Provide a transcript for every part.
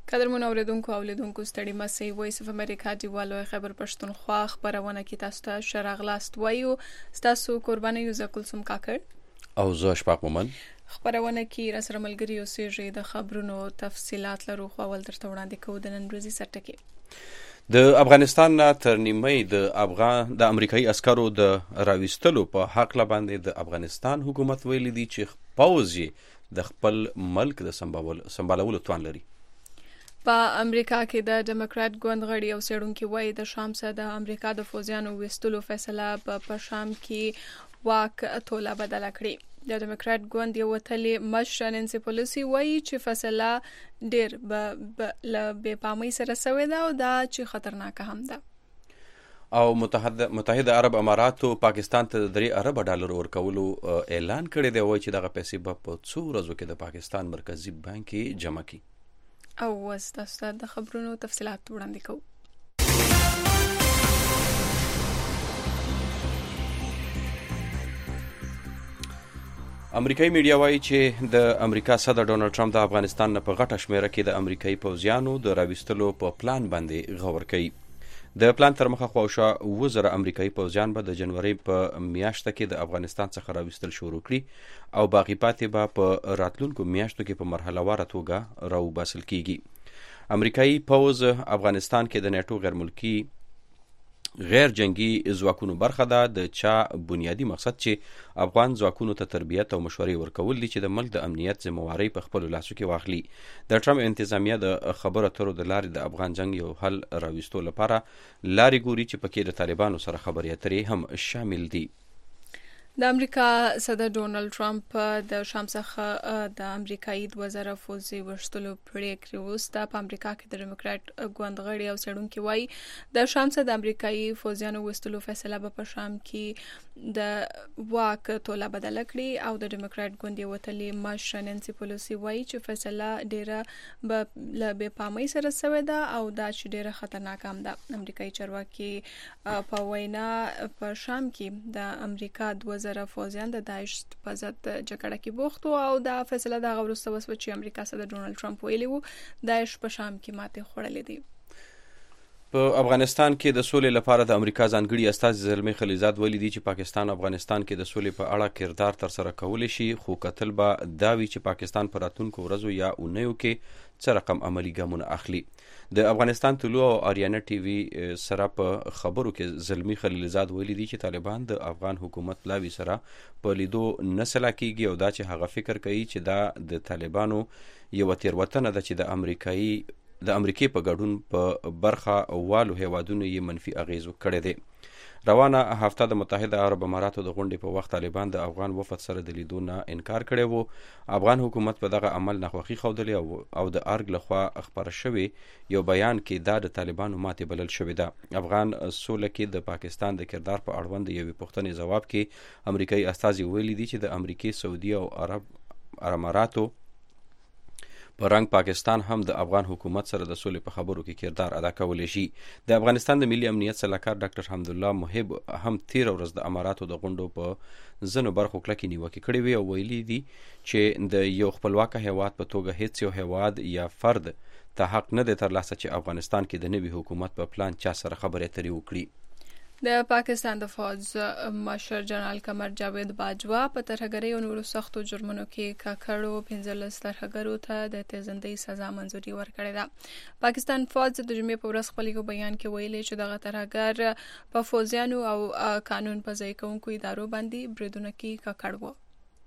قدرمن اوریدونکو او لیدونکو ستړي مسئ وایس اف امریکا دیوالو خبر پښتونخوا خبرونه کې تاسو ته شراغلاست وایو تاسو قرباني یو زکلسم کاکړ او زه شپاک مومن خبرونه کې را سره ملګری اوسېږي د خبرونو تفصيلات لرو خو اول درته وړاندې کوو د نن ورځې سرټکی د افغانستان نه تر نیمه د امریکایي عسکرو د راوستلو په حق باندې د افغانستان حکومت ویلي دی چې پوځ د خپل ملک د سمبالولو توان لري. په امریکا کې د ډیموکرات ګوند غړي او څېړونکي وایي د شام څخه د امریکا د فوجیانو وستلو فیصله په شام کې واک توله بدله کړي. د ډیموکرات ګوند یو وتلې مشر نانسي پلوسی وایي چې فیصله ډېر له بې پامۍ سره شوې ده او دا چې خطرناکه هم ده. او متحده عرب اماراتو پاکستان ته $3 ارب ورکولو اعلان کړی دی وایي چې دغه پیسې به په څو ورځو کې د پاکستان مرکزی بانک کې جمع کړي. او تاسو د خبرونو تفصيلات وړاندې کوو. امریکایي میډیا وایي چې د امریکا صدر ډونالد ټرمپ د افغانستان نه په غټه شمیره کې د امریکایي پوځیانو د راوستلو په پلان باندې غور کوي. د پلان تر مخه خواوشا 1000 امریکایي پوځیان به د جنوري په میاشت کې د افغانستان څخه راوستل شروع کړي او باقی پاتې به په راتلونکو میاشتو کې په مرحله واره توګه راوباسل کیږي. امریکایي پوځ افغانستان کې د نیټو غیر ملکی غیر جنگي ځواکونو برخه ده د چا بنیادی مقصد چې افغان ځواکونو ته تربیت او مشورې ورکول دي چې د ملک د امنیت ذمہواری په خپل لاسو کې واخلي. د ټرمپ انتظامیه د خبرو اترو د لارې د افغان جنگ یو حل راوستو لپاره لارې ګوري چې پکې د طالبانو سره خبرې اترې هم شامل دي. د امریکا صدر ډونالد ټرمپ د شام څخه د امریکایي 2000 فوجي وشتلو پریکړې وروسته په امریکا کې د ډیموکرات ګوند غړي او څېړونکي وایي د شام څخه د امریکایي فوجیانو وستلو فیصله به په شام کې د واک توله بدله کړي او د ډیموکرات ګوند یو وتلې مشر نانسي پلوسی وایي چې فیصله ډیره له بې پامۍ سره شوې ده او دا چې ډیره خطرناک هم ده. امریکایي چارواکي په وینا په شام کې د امریکا 2000 فوجیان د داعش په ضد جګړه کې بوخت او دا فیصله د غوړسته وسو چې امریکا صدر ډونالد ټرمپ ویلي وو داعش په شام کې ماته خوړلې دي. په افغانستان کې د سولې لپاره د امریکا ځانګړي استازي زلمی خلیزاد ویلي دي چې پاکستان افغانستان کې د سولې په اړه کردار تر سره کولی شي خو کتل به دا وی چې پاکستان پر راتلونکو ورځو یا اونیو کې څه رقم عملی ګامونه اخلي. د افغانستان طلوع او آریانا ټي وي سره په خبرو کې زلمی خلیلزاد ویلي دي چې طالبان د افغان حکومت لاوي سره په لیدو نسلا کیږي او دا چې هغه فکر کوي چې دا د طالبانو یو تیروتنه ده چې د امریکای په ګډون په برخه والو هیوادونو یې منفي اغیز کړی دی. روانه هفته د متحده عرب اماراتو د غونډې په وخت طالبان د افغان وفد سره د لیدو نه انکار کړی وو. افغان حکومت په دغه عمل ناخوښي ښودلې او د ارګ لخوا خبره شوې یو بیان کې دا د طالبانو ماتې بلل شوې ده. افغان سوله کې د پاکستان د کردار په اړوند یوې پوښتنې ځواب کې امریکایي استازي ویلي دي چې د امریکای سعودي او عرب اماراتو په رنګ پاکستان هم د افغان حکومت سره د سولې په خبرو کې کردار ادا کولی شي. د افغانستان د ملي امنیت سلاکار ډاکټر حمدالله محب هم تیر ورځ د اماراتو د غونډو په ځینو برخو کلکې نیوکې کړې وي او ویلي دي چې د یو خپلواکه هیواد په توګه هیڅ یو هیواد یا فرد ته حق نه دی ترلاسه چې افغانستان کې د نوي حکومت په پلان چا سره خبرې اترې وکړي. د پاکستان د فوج مشر جنرال قمر جاوید باجوا په ترهګرۍ او نورو سختو جرمونو کې کاکړو 15 ترهګرو ته د تیزندۍ سزا منظوري ورکړې ده. پاکستان فوج د جمعې په ورځ خپل یو بیان کې ویلي چې دغه ترهګر په فوجیانو او قانون په ځای کوونکو ادارو باندې بریدونه کې کاکړ وو.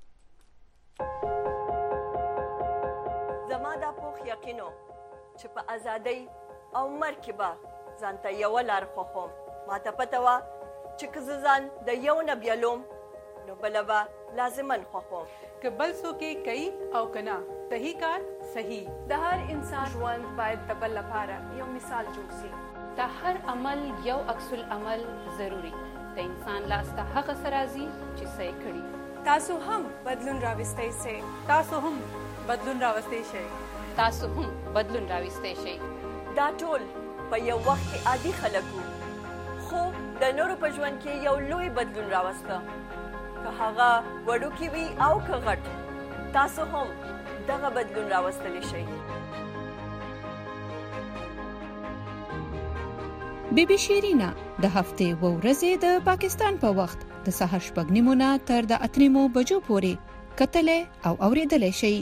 زما دا پوخ یقینو چې په ازادۍ او مرګ به ځانته یو لار خوښوم. ما ته پته وه چې که زه ځان د یو نه بیلوم نو بله به لازمن خوښوم. که بل څوک یې کوي او که نه صحیح کار صحیح. د هر انسان ژوند باید د بل لپاره یو مثال جوړ سي. د هر عمل یو عکس العمل ضروري. د انسان لاس ته هغه څه راځي چې څه یې کړي. تاسو هم بدلون راوستی سئ. تاسو هم بدلون راوستی شئ. تاسو هم بدلون راوستی شئ. دا ټول په یو وخت کې عادي خلک وو خو د نورو په ژوند کې یو لوی بدلون راوسته. که هغه وړوکی وي او که غټ تاسو هم دغه بدلون راوستلی شئ. بی بی شیرینا د هفتې و ورځې د پاکستان په وخت د سهار 6:30 تر د 8:00 بجو پورې کتلې او اوریدلې شي.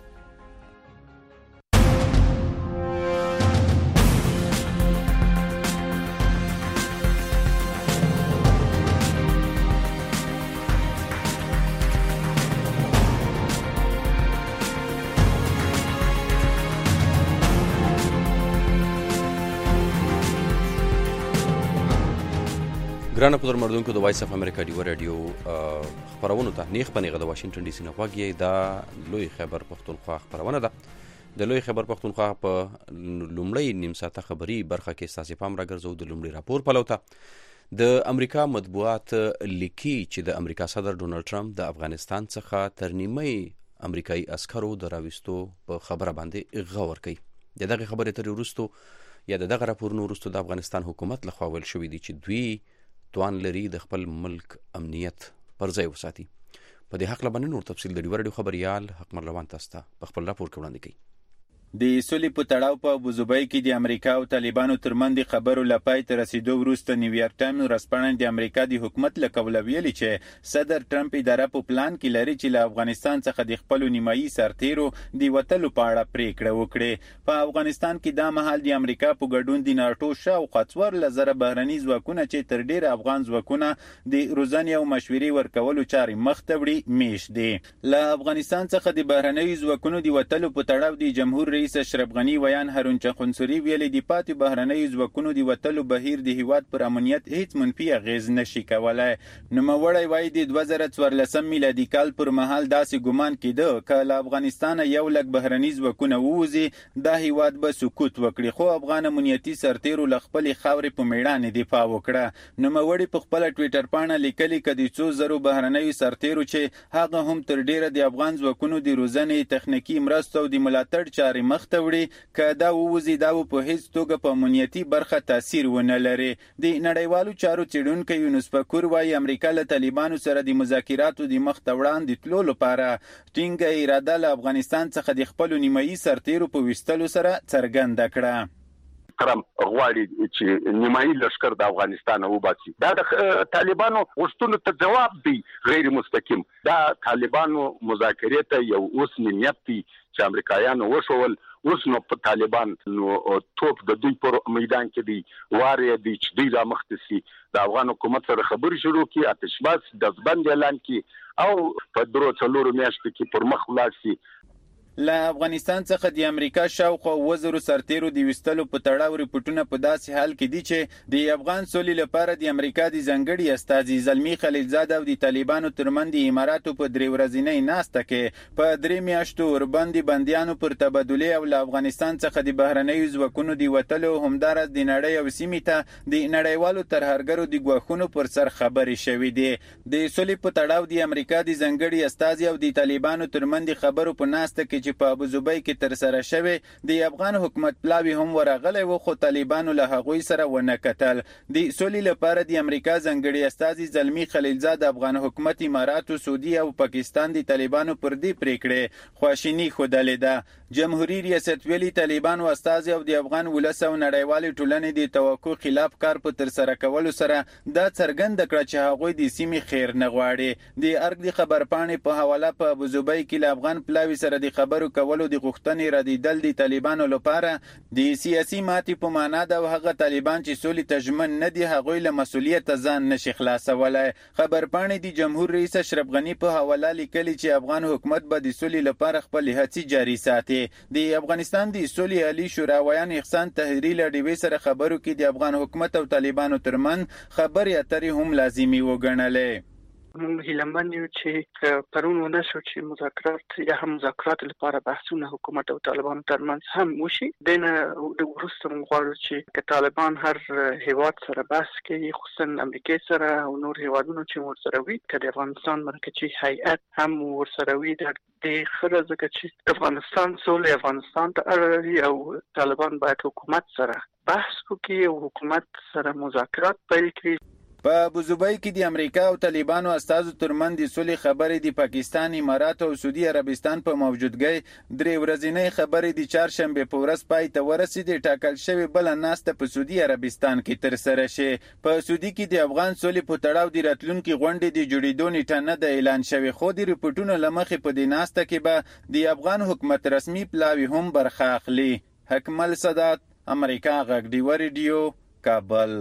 ګرانه پدر مردونکو د وایس اف امریکا دی رادیو خبرونه ته نیغ پنیغه د واشنگټن ډي سي نه غوږی دا لوی خبر پښتونخوا خبرونه ده. د لوی خبر پښتونخوا په لومړی نیم ساعته خبري برخه کې ساسي پام راګرځو د لومړي راپور پلوته د امریکا مطبوعات لیکي چې د امریکا صدر ډونالد ټرمپ د افغانستان څخه تر نیمه امریکایي عسکرو د راوستو په خبره باندې غور کوي. دغه خبره تر وروستو یا دغه راپورونو وروستو د افغانستان حکومت لخوا ویل شوې دي چې دوی توان لري د خپل ملک امنیت پر ځای وساتي. په دې حق لبنه نور تفصیل د ډیورډیو خبريال حق مروان تاسو په خپل راپور کې وړاندې کړي. د سولې په تړاو په ابوظبي کې د امریکا او طالبانو ترمنځ خبرو لپای تر رسیدو وروسته نیویارک ټایمز ورسپانې د امریکا د حکومت له قوله ویلي چې صدر ټرمپ اداره په پلان کې لري چې له افغانستان څخه د خپل نیمایي سرتیرو د وټلو په اړه پریکړه وکړي. په افغانستان کې د مهال د امریکا په ګډون د ناتو شاوخوا 4,000 بهرني ځواکونه چې تر ډیر افغان ځواکونه د روزنې او مشورې ورکولو چارې مخ ته وړي میش دي. له افغانستان څخه د بهرني ځواکونو د وټلو په تړاو د جمهور رئیس اشرف غنی ویان هارون چخنسوري ویلي د پاتې بهرنۍ ځواکونو د وټلو بهیر د هیواد پر امنیت هیڅ منفي اغیز نشي کولای. نوموړی وایي د 2014 میلادي کال پر مهال داسې ګمان کېده چې له افغانستان یو لک بهرني ځواکونه ووځي دا هیواد به سکوت وکړي، خو افغان امنیتي سرتیرو له خپل خاورې په میړانې دفاع وکړه. نوموړی په خپل ټویټر باندې لیکلي چې د 200 بهرنۍ سرتیرو چې هغه هم تر ډیره د افغان ځواکونو د روزنې تخنیکی مرستو او د ملاتړ چارې مخ ته وړي که دا ووځي دا په هیڅ توګه په امنیتي برخه تاثیر ونه لري. د نړیوالو چارو څېړونکی یونس فکور وایي امریکا له طالبانو سره د مذاکراتو د مخ ته وړاندې تلو لپاره ټینګه اراده له افغانستان څخه د خپل نیمایي سرتیرو په ویستلو سره څرګنده کړه. ترم غواړي چې نیمایي لشکر د افغانستان وباسي. دا د طالبانو غوښتنو ته جواب دی غیر مستقیم. دا طالبانو مذاکرې ته یو اوس نیت دی چې امریکایانو وشول. اوس نو په طالبان نو توپ د دوی پر میدان کې دی واره دی چې دوی را مخته سي د افغان حکومت سره خبرې شروع کړي، آتشبس د ځبند اعلان کړي او په درو څلورو میاشتو کې پر مخ ولاړ سي. له افغانستان څخه د امریکا شاوخوا 1000 سرتیرو د وستلو په تړاو ریپورتونه په داسې حال کې دي چې د افغان سولې لپاره د امریکا د ځنګړي استازي زلمی خلیلزاده او د طالبانو ترمنځ د اماراتو په درې ورځې ناسته کې په 3 میاشتو ورباندې بنديانو پر تبادله او له افغانستان څخه د بهرنۍ ځواکونو د وټلو همدارس د نړۍ او سیمې ته د نړیوالو ترهګرو د ګواښونو پر سر خبرې شوې دي. د سولې په تړاو د امریکا د ځنګړي استازي او د طالبانو ترمنځ خبرو په ناسته کې چې په ابوظبي کې تر سره شوی د افغان حکومت پلاوی هم ورغلی و، خو طالبانو له هغوی سره ونه کتل. د سولې لپاره د امریکا ځنګړي استازي زلمی خلیلزاده افغان حکومت اماراتو، سعودي او پاکستان د طالبانو پر دې پریکړې خواشینی ښودلې ده. جمهوریت ریاست ویلي طالبانو استازي او د افغان ولس او نړیوالې ټولنې د توقع خلاف کار په تر سره کولو سره دا څرګنده کړه چې هغوی د سیمې خیر نه غواړي. د ارګ د خبرپاڼې په حواله په ابوظبي کې له افغان پلاوی سره د خبرو کولو د غوښتنې ردیدل د طالبانو لپاره د سیاسي ماتې په معنا ده او هغه طالبان چې سولې ته ژمن نه دي هغوی له مسؤلیت ځان نشي خلاصولای. خبرپاڼې د جمهور رئیس اشرف غنی په حواله لیکلي چې افغان حکومت به د سولې لپاره خپل هڅې جاري ساتي. د افغانستان د سولې عالی شورا ویان احسان طاهري له ډیوې سره خبرو کې د افغان حکومت او طالبانو ترمنځ خبرې اترې هم لازمي وګڼلې. موږ هیلمن یو چې پرون ونه شو چې مذاکرات یا هم مذاکرات لپاره بحثونه حکومت او طالبان ترمنځ هم وشي. دنه د وروسته موږ غواړو چې طالبان هر هیواد سره بحث کوي، خصوصا امریکا سره او نور هیوادونو چې ورسره وي، که د افغانستان مرکزي هیئت هم ورسره وي. د خره ځکه چې افغانستان سولې افغانستان ته اړه لري او طالبان باید حکومت سره بحث وکړي او حکومت سره مذاکرات پیل کړي. په ابوظبي کې د امریکا او طالبانو استازو ترمنځ د صلح خبرې د پاکستان، امارات او سعودي عربستان په موجودګۍ 3 ورځنۍ خبرې د چهارشنبه په ورځ پای ته ورسېدې. ټاکل شوې بله ناسته په سعودي عربستان کې ترسره شي. په سعودي کې د افغان صلح په تړاو د راتلونکي غونډې د جوړېدو نیټه نه ده اعلان شوې، خو د ریپورټونو له مخې په دې ناسته کې به د افغان حکومت رسمي پلاوي هم برخه اخلي. حکمل سادات، امریکا غږ ډیوه ریډیو، کابل.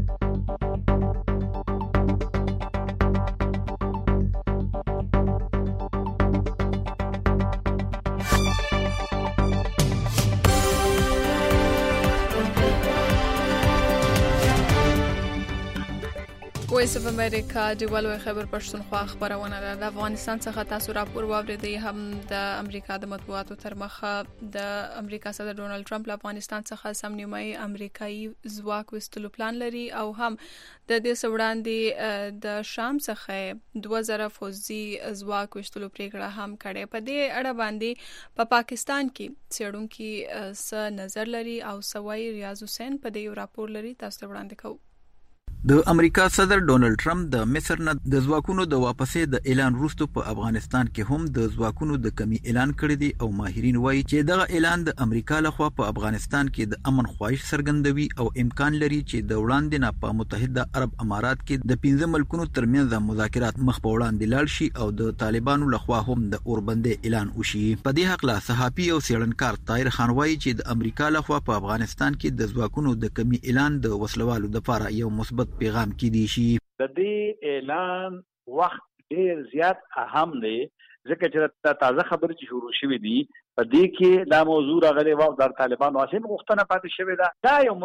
وایس اف امریکا ډیوالو خبر پښتونخوا خبرونه ده. د افغانستان څخه تاسو راپور واوریدئ. هم د امریکا د مطبوعاتو تر مخه د امریکا صدر ډونالد ټرمپ له افغانستان څخه سم نیمایي امریکایي ځواک وستلو پلان لري او هم د دې سوړاندې د شام څخه 2000 فوجي ځواک وستلو پریکړه هم کړې. په دې اړه باندې په پاکستان کې څېړونکو څه نظر لري او سوای ریاض حسین په دې راپور لري، تاسو وړاندې کوو. د امریکا صدر ډونالد ټرمپ د مصر نه د ځواکونو د واپسې د اعلان وروسته په افغانستان کې هم د ځواکونو د کمی اعلان کړی دی او ماهرین وایي چې دغه اعلان د امریکا لخوا په افغانستان کې د امن خواهش څرګندوي او امکان لري چې د وړاندې نه په متحده عرب امارات کې د 15 ملکونو ترمنځ د مذاکرات مخ په وړاندې لاړ شي او د طالبانو لخوا هم د اوربندې اعلان وشي. په دې حق لا صحافي او څېړنکار طاهر خان وایي چې د امریکا لخوا په افغانستان کې د ځواکونو د کمی اعلان د وسلوالو لپاره یو مثبت پیغام کې دی شي. د دې اعلان وخت ډیر زیات اهم دی ځکه چې تازه خبرې چې شروع شوې دي په دې کې دا موضوع راغلی و د طالبانو اسیم غوښتنه پاتې شوې ده. دا یو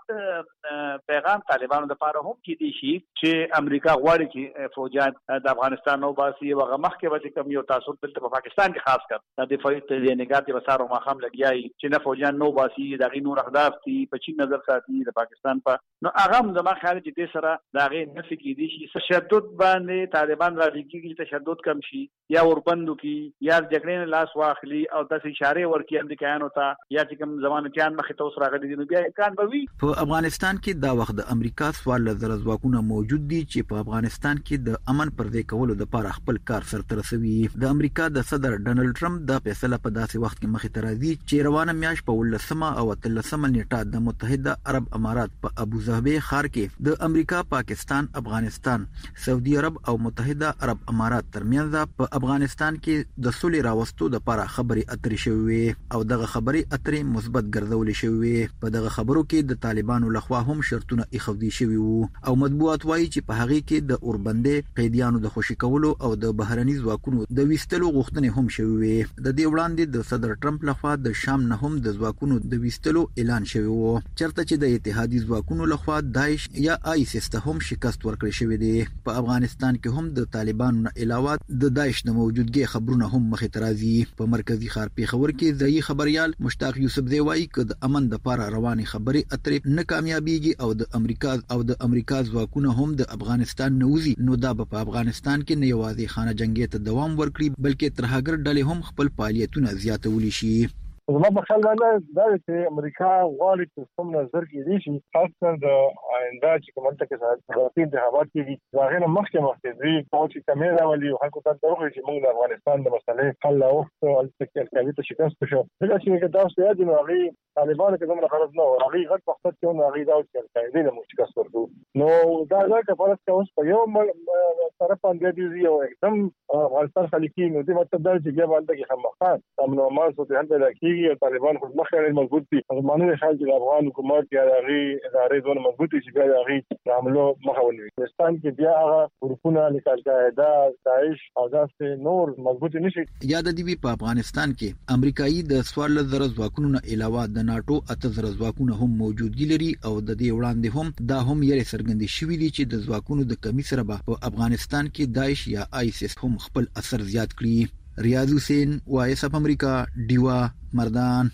مثبت پیغام طالبانو لپاره هم کې دی شي چې امریکا غواړي چې فوجان د افغانستان نو باسي او مخکې به کوم یو تاسو دلته په پاکستان کې خاص کر د دفاعي تجهیزات وسارو مخام لګیاي چې نه فوجان نو باسي د غي نور اهداف دي په چین نظر ساتي د پاکستان په نو هغه هم زما خیال چې دې سره دا غي نفي کې دي شي تشدد باندې طالبان راځي چې تشدد کم شي یا وربندو کې یا جګړې لاس واخلي او د اشاره ورکی امریکایانو ته یا چې کوم ځوانان مخې ته اوس راغلي دي نو بیا امکان به وي. په افغانستان کې دا وخت د امریکا 14 ځواکونه موجود دي چې په افغانستان کې د امن پر ځای کولو لپاره خپل کار سرته رسوي. د امریکا د صدر ډونالد ټرمپ دا فیصله په داسې وخت کې مخې ته راځي چې روانه میاشت په 18 او 13 نیټه د متحده عرب امارات په ابوظبي ښار کې د امریکا، پاکستان، افغانستان، سعودي عرب او متحده عرب امارات ترمنځ په افغانستان کې د صلح راوستو لپاره خبرې اترې شوې او دغه خبرې اترې مثبت ګرځولې شوې. په دغه خبرو کې د طالبانو لخوا هم شرطونه ایښودل شوي وو او مطبوعات وایي چې په هغه کې د اوربندې قیدیانو د خوشي کولو او د بهرني ځواکونو د ویستلو غوښتنې هم شوي وي. د دې وړاندې د صدر ټرمپ لخوا د شام نه هم د ځواکونو د ویستلو اعلان شوی وو چرته چې د اتحادي ځواکونو لخوا داعش یا آیسیس ته هم شکست ورکړی شوی دی. په افغانستان کې هم د طالبانو نه علاوه د داعش د موجودګۍ خبرونه هم مخې ته راځي. په مرکزی ښار پیښور کې ځایي خبريال مشتاق یوسفزی وایي چې د امن د لپاره رواني خبرې اترې نه کامیابیږي او د امریکا ځواکونه هم د افغانستان نوزي نو دا په افغانستان کې نه یوازې خانه جنگي ته دوام ورکړي بلکې تر هغه ډلې هم خپل فعالیتونه زیاتولی شي. زما په خیال دا چې امریکا غواړي چې کوم نظر کې دي شي خاصه د آینده چې کومه کې سره انتخابات کېږي دا غیر مخکې دوی چې کمیره ولي او خلکو ته دروغ چې موږ د افغانستان د مسلې حل او التکل ته شکست شو دا چې دا څه دی نو هغه طالبانو کې دومره غرض نه هغه غټ مقصد کې نو هغه دا چې قاعده له شکست ورکو نو دا ځکه فرض کې اوس په یو طرف باندې دی او एकदम افغانستان خلیقي نو دې مطلب دا چې بیا باندې کې خامخا امن او امان څه هند لکه طالبان خود مخکې مضبوط دي مانو خیال چې افغان حکومت یا هغه ادارې ځون مضبوط شي بیا هغه عملو مخاوني افغانستان کې بیا هغه ګروپونه لیکل قاعده داعش او داسې نور مضبوط نشي. یاد دی په افغانستان کې امریکایي د 14 ځواکونو نه علاوه د ناتو 8 ځواکونه هم موجود لري او د دې وړاندې هم دا هم یې څرګندې شوې دي چې د ځواکونو د کمی سره په افغانستان کې داعش یا آیسیس هم خپل اثر زیات کړی. ریاض حسین وایس اف امریکا ډیوا مردان.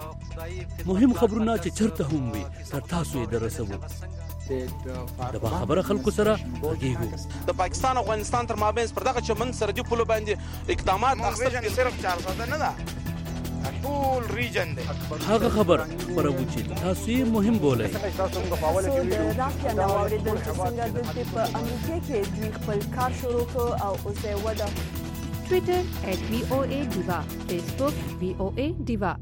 مهم خبرونه چې چرته هم وي تر تاسو یې درسوو د خبره خلکو سره غږیږو. د پاکستان او افغانستان تر مابین پر دغه چمن سره دی پلو باندې اقدامات اخیستل صرف 400 نه ده ټول ریجن دی هغه خبر خبرو چې تاسو یې مهم بولئ د رافیا نو اوریدل چې څنګه د په امریکا کې دوی خپل کار شروع کړ او اوس یې وده ټوئیټر @VOA_Diva فیسبوک VOA Diva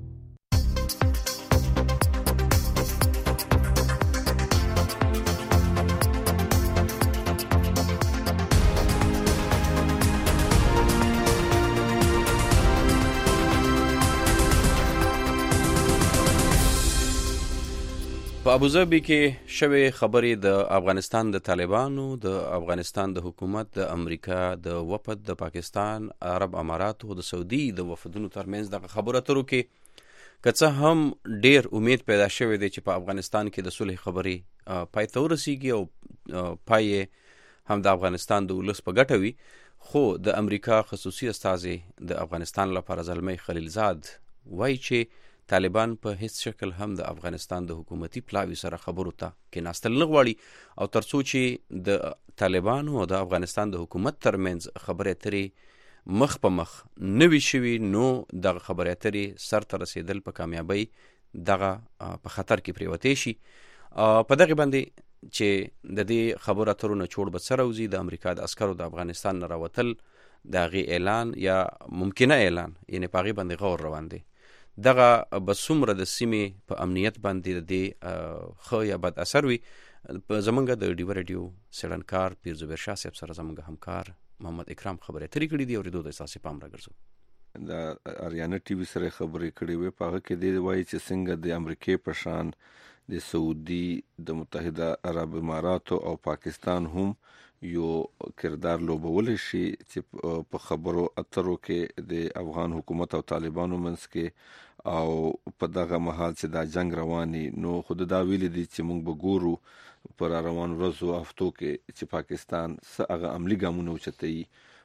په ابوظبي کې شوې خبرې د افغانستان د طالبانو، د افغانستان د حکومت، د امریکا د وفد، د پاکستان، عرب اماراتو، د سعودي د وفدونو ترمنځ د خبرو اترو کې که څه هم ډیر امید پیدا شوی دی چې په افغانستان کې د صلح خبرې پای ته ورسیږي او پای هم د افغانستان د ولس په ګټه وي، خو د امریکا خصوصي استازی د افغانستان لپاره زلمی خلیلزاد وایي چې طالبان په هیڅ شکل هم د افغانستان د حکومتي پلاوي سره خبرو ته کېناستل نه غواړي او ترڅو چې د طالبانو او د افغانستان د حکومت ترمنځ خبرې اترې مخ په مخ نه وي شوي، نو دغه خبرې اترې سر ته رسېدل په کامیابۍ دغه په خطر کې پرېوتی شي. په دغې باندې چې د دې خبرو اترو نه چوړ به څه راوځي، د امریکا د عسکرو د افغانستان نه راوتل، د هغې اعلان یا ممکنه اعلان، یعنې په هغې باندې غور روان دی. دغه به څومره د سیمې په امنیت باندې د دې ښه یا بد اثر وي، زمونږ د ډیوه ریډیو څېړنکار پیر زبیر شاه صاحب سره زمونږ همکار محمد اکرام خبرې اترې کړي دي، اورېدو ته ستاسې پام راګرځو. د اریانا ټي وي سره خبرې کړې وې، په هغه کې دی وایي چې څنګه د امریکې په شان د سعودي، د متحده عرب اماراتو او پاکستان هم یو کردار لوبولی شي چې په خبرو اترو کې د افغان حکومت او طالبانو منځ کې او په دغه مهال چې دا جنگ رواني، نو خود دا ویلي دي چې موږ به ګورو پر روان ورځو هفتو کې چې پاکستان څه هغه عملي ګامونه اوچتوي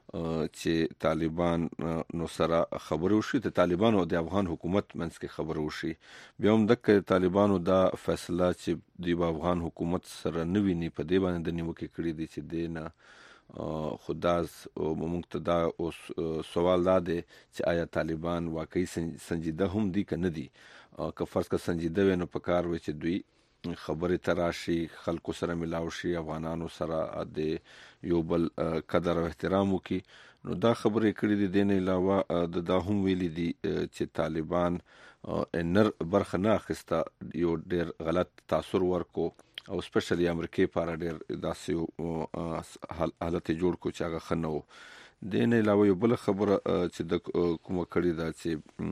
چې طالبان نو سره خبرو وشي، د طالبانو او د افغان حکومت منځ کې خبرو وشي. بیا هم دغه طالبانو دا فیصله چې د افغان حکومت سره نه ویني په دې باندې د نیوکې کړې دي چې دینه خداز موږ ته دا اوس سوال دا دی چې آیا طالبان واقعي سنجیده هم دي که نه دي؟ که فرض که سنجیده وي نو په کار وي چې دوی خبرې تراشي، خلکو سره ملاو شي، افغانانو سره د یو بل قدر او احترام وکړي. نو دا خبرې کړې دي. دین علاوه دا هم ویلي دي چې طالبان نر برخه نه اخیسته، یو ډیر غلط تاثر ورکو او سپیشلی امریکای په اړه ډیر داسې حالت جوړ کو چې هغه ښه نه و. دین علاوه یو بل خبره چې د کومه کړې ده چې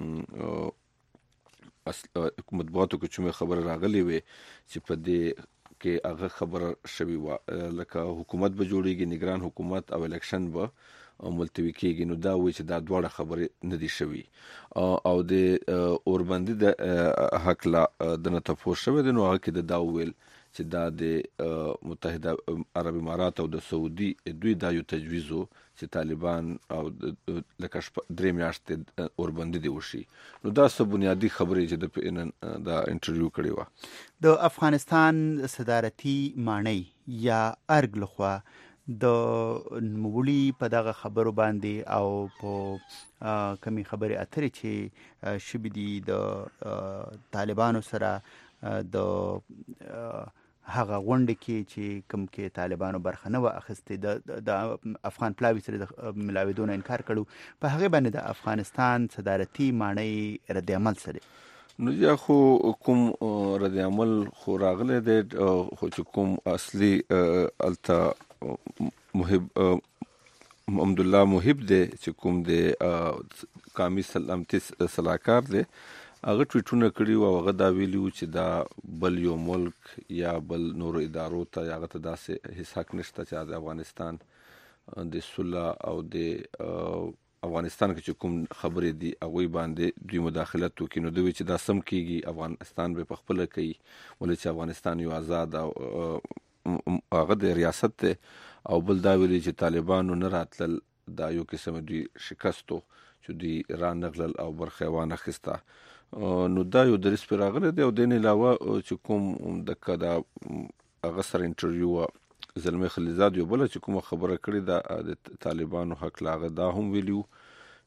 مطبوعاتو کې چې خبره راغلی وي چې په دې کې هغه خبره شوی و لکه حکومت به جوړیږي، نگران حکومت او الیکشن به ملتوي کېږي، نو دا وایي چې دا دواړه خبرې نه دي شوي. او د اوربندي د حق لا د نه تفوس شوی دی، نو هغه کې دا ویل چې دا د متحده عرب امارات او د سعودي دوی دا یو تجویز و چې طالبان او لکه 3 میاشتې اوربندي دی وشي. نو دا څه بنیادی خبرې چې دا انټرویو کړې و. د افغانستان صدارتي ماڼۍ یا ارګ لخوا د نوموړي په دغه خبرو باندې او په کمی خبرې اترې چې شوي دي د طالبانو سره د هغه غونډه کې چې کوم کې طالبانو برخه نه و اخیستې، د افغان پلاوي سره د ملاویدو نه انکار کړو، په هغه باندې د افغانستان صدارتي ماڼۍ رد عمل سره نو یا خو کوم رد عمل خو راغلی دی، خو چې کوم اصلي الته محب محمد الله محب دی چې کوم د قومي سلامتي صلاحکار دی، هغه ټویټونه کړي او هغه دا ویلي و چې دا بل یو ملک یا بل نور ادارو ته هغه ته داسې هیڅ حق نشته چې د افغانستان د صلح او د افغانستان کې چې کوم خبرې دي هغوی باندې دوی مداخلت وکړي. نو دوی چې دا سم کېږي، افغانستان به په خپله کوي، ولې چې افغانستان یو آزاد او هغه د ریاست دی. او بل دا ویلي چې طالبانو نه راتلل، دا یو قسم دوی شکستو چې دوی را نغلل او برخه یې وانه اخیسته. نو دا یو دریځ پرې راغلی دی. او دین علاوه چې کوم دغه د هغه سره انټرویو زلمی خلیلزاد یو بله چې کومه خبره کړې ده د طالبانو حق لاغه، دا هم ویلي و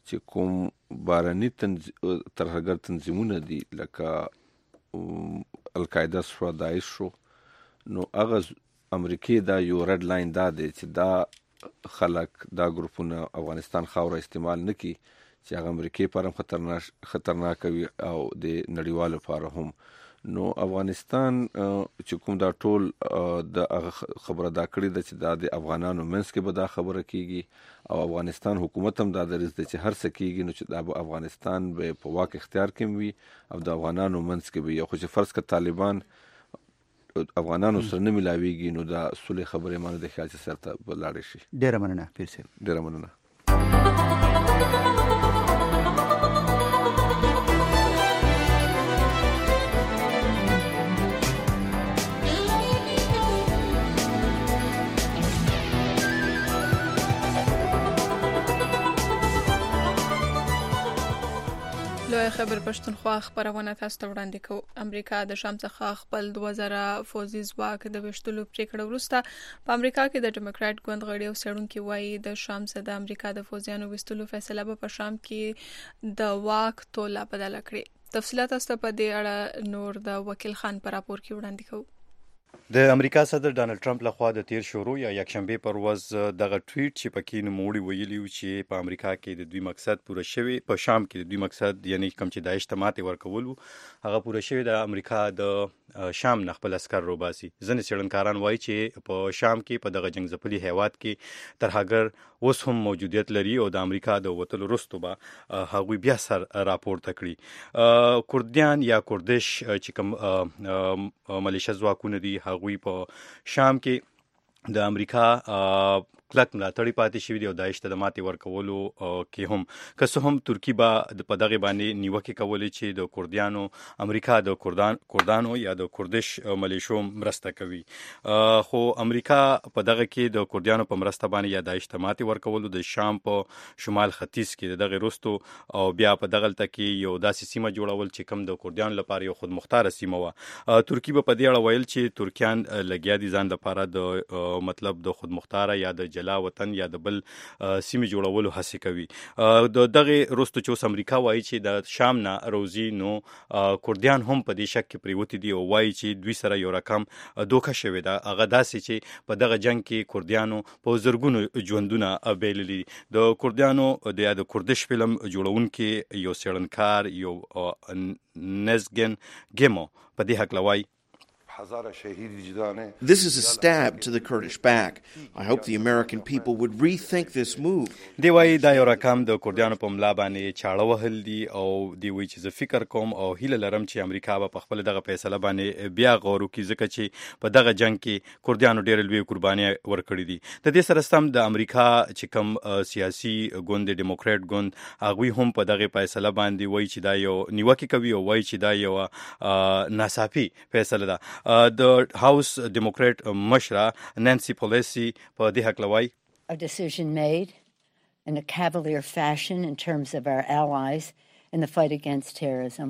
چې کوم بارني ترهګر تنظیمونه دي لکه القاعده شو داعش شو نو هغه امریکای دا یو رد لاین دا دی چې دا خلک دا ګروپونه افغانستان خاوره استعمال نکي چې هغه امریکای پر هم خطرناک وي او د نړیوالو لپاره هم نو افغانستان چې کوم دا ټول د خبره دا کړی د چې دا د افغانانو منځ کې به دا خبره کیږي او افغانستان حکومت هم دا درز د چې هر څه کیږي نو چې دا افغانستان به په واک اختیار کې وي او د افغانانو منځ کې به یو خو چې فرض کړه طالبان افغانانو سره نه ملاويږي نو دا صلح خبره مانه د خیال چې سره بلاړ شي. ډیره مننه پیر صاحب. ډیره مننه. لوی خبر پښتونخوا خبرونه تاسو ته وړاندې کوو. امریکا د شام څخه خپل 2000 فوزي ځواک د وشتلو پریکړه وروسته په امریکا کې د ډیموکرات ګوند غړي او سړونکو وایي د شام څخه د امریکا د فوزیانو وشتلو فیصله به په شام کې د واک توله بدل کړي. تفصیلات تاسو ته په دې اړه نور د وکیل خان پر راپور کې وړاندې کوو. د امریکا صدر ډانلډ ټرمپ لخوا د تیر شروع یا یکشنبه پر ورځ دغه ټویټ چې پکې نوموړي ویلي و چې په امریکا کې د دوی مقصد پوره شوی، په شام کې د دوی مقصد یعنی کوم چې داعش ته ماته ورکول هغه پوره شوی د امریکا د شام نه خپل عسكر روباسي. ځنې څېړنکاران وایي چې په شام کې په دغه جنگ ځپلي هیواد کې ترهګر اوس هم موجودیت لري او د امریکا د وټلو وروسته به هغوی بیا سر راپورته کړي. کردیان یا کردش چې کوم ملیشه ځواکونه دي هغوی په شام کې د امریکا کلک ملاتړي پاتې شوی دی او داعش ته د ماتې ورکولو کې هم که څه هم ترکی به په دغه باندې نیوکه کولې چې د کردیانو امریکا د کردانو یا د کردش ملیشو مرسته کوي، خو امریکا په دغه کې د کردیانو په مرسته باندې یا داعش ته ماتې ورکولو د شام په شمال ختیځ کې دغه وروسته او بیا په دغه تکي یو داسې سیمه جوړول چې کم د کردیانو لپاره یو خودمختار سیمه و. ترکی په دې اړه ویل چې ترکیان لګیا دي ځان لپاره د مطلب د خودمختار یا د جلا وطن یا د بل سیمه جوړولو هڅه کوي. د دغه وروسته چې امریکا وایي چې د شام نه روزي نو کردیان هم په دې شک کې پریوتی دي او وایي چې دوی سره یو رقم دوکه شوی دا هغه داسې چې په دغه جنگ کې کردیانو په زرګونو ژوندونه بیللي. د کردیانو د کردش فلم جوړونکي یو څېړنکار یو نزګن ګیمو په دې حق لوي This is a stab to the Kurdish back. I hope the American people would rethink this move. دی وایي دا یو رقم د کردیانو په ملا باندې چاړه وهل دي او دی وایي چې زه فکر کوم او هیله لرم چې امریکا به په خپل دغه فیصله باندې بیا غور وکړي ځکه چې په دغه جنگ کې کردیانو ډېر لوی قرباني ورکړي دي. د دې سره سم د امریکا چې کوم سیاسي ګوند ډیموکرات ګوند هغوی هم په دغه فیصله باندې وایي چې دا یو نیوکه کوي او وایي چې دا یو ناڅاپي فیصله ده. د هاوس ډیموکرات مشره نانسي پوليسي په دې حق لوي A decision made in a cavalier fashion in terms of our allies in the fight against terrorism.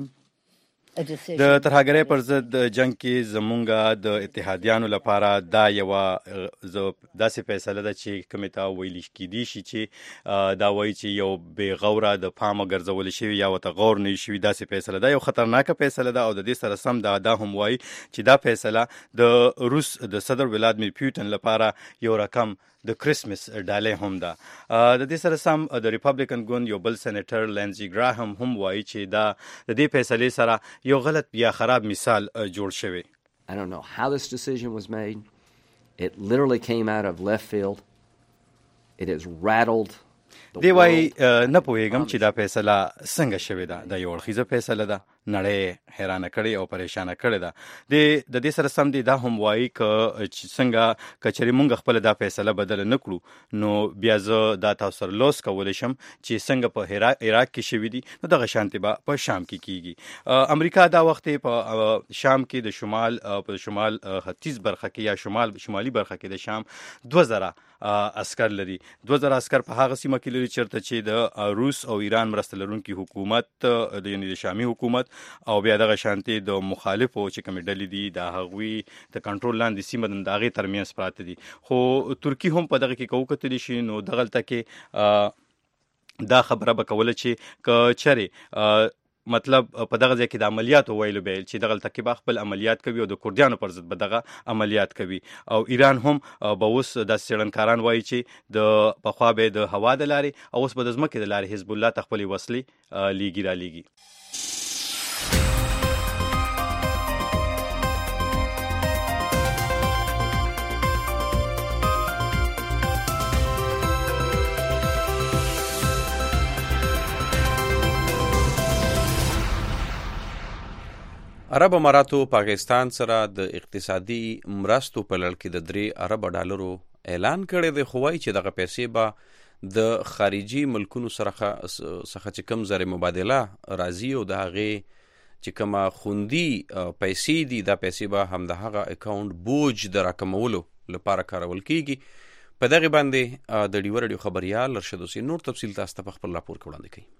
د ترهګرۍ پر ضد جنگ کې زمونږه د اتحادیانو لپاره دا یو داسې فیصله ده چې کومه تا ویل کېدی شي چې دا وایي چې یو بې غوره د پامه ګرځول شي یا وته غور نه شي داسې فیصله ده، یو خطرناک فیصله ده او د دې سره سم دا هم وایي چې دا فیصله د روس د صدر ولادیمیر پوتین لپاره یو رقم د کریسمس ډالۍ هم ده. د دې سره سم د ریپبلیکن ګوند یو بل سېنیټر لینزي ګراهم هم وایي چې دا د دې فیصلې سره یو غلط یا خراب مثال جوړ شوی. I don't know how this decision was made. It literally came out of left field. It has rattled دی وایي نه پوهېږم چې دا فیصله څنګه شوې ده، دا یو اړخیزه فیصله ده، نړۍ حیرانه کړې او پریشانه کړې ده. د دې سره سم دی دا هم وایي چې څنګه کچري مونږ خپل دا فیصله بدل نه کړو نو بیا زه دا تاسو سره لوس کولی شم چې څنګه په عراق کې شوي دي نو دغه شانتي به په شام کې کیږي. امریکا دا وخت په شام کې د شمال ختیځ برخه کې یا شمالي برخه کې د شام 2000 عسكر لري. 2000 عسكر په هغه سیمه کې لري چېرته چې د روس او ایران مرسته لرونکي حکومت یعنی د شامي حکومت او بیا دغه شانتي د مخالفو چې کومې ډلې دي د هغوی د کنټرول لاندې سیمه د هغې ترمنځ پراته دي. خو ترکي هم په دغه کې کوکتلی شي نو دغلته کې دا خبره به کوله چې ک چره مطلب په دغه ځای کې د عملیاتو ویلو به چې دغه تکیبا خپل عملیات کوي او د کوردیانو پر ضد به دغه عملیات کوي او ایران هم به اوس د سړنکاران وایي چې د پخوا به د هوا د لارې او اوس به د ځمکې د لارې حزب الله ته خپلې وسلې لیږي را لیږي. عرب اماراتو پاکستان سره د اقتصادي مرستو په لړ کې د 3 ارب ډالرو اعلان کړی دی، خو وایي چې دغه پیسې به د خارجي ملکونو څخه چې کوم زر مبادله راځي او د هغې چې کومه خوندي پیسې دي دا پیسې به هم د هغه اکاونټ بوج د راکمولو لپاره کارول کیږي. په دغه باندې د ډیو رادیو خبريال ارشد حسین نور تفصیل تاسو ته خپل راپور وړاندې کوي.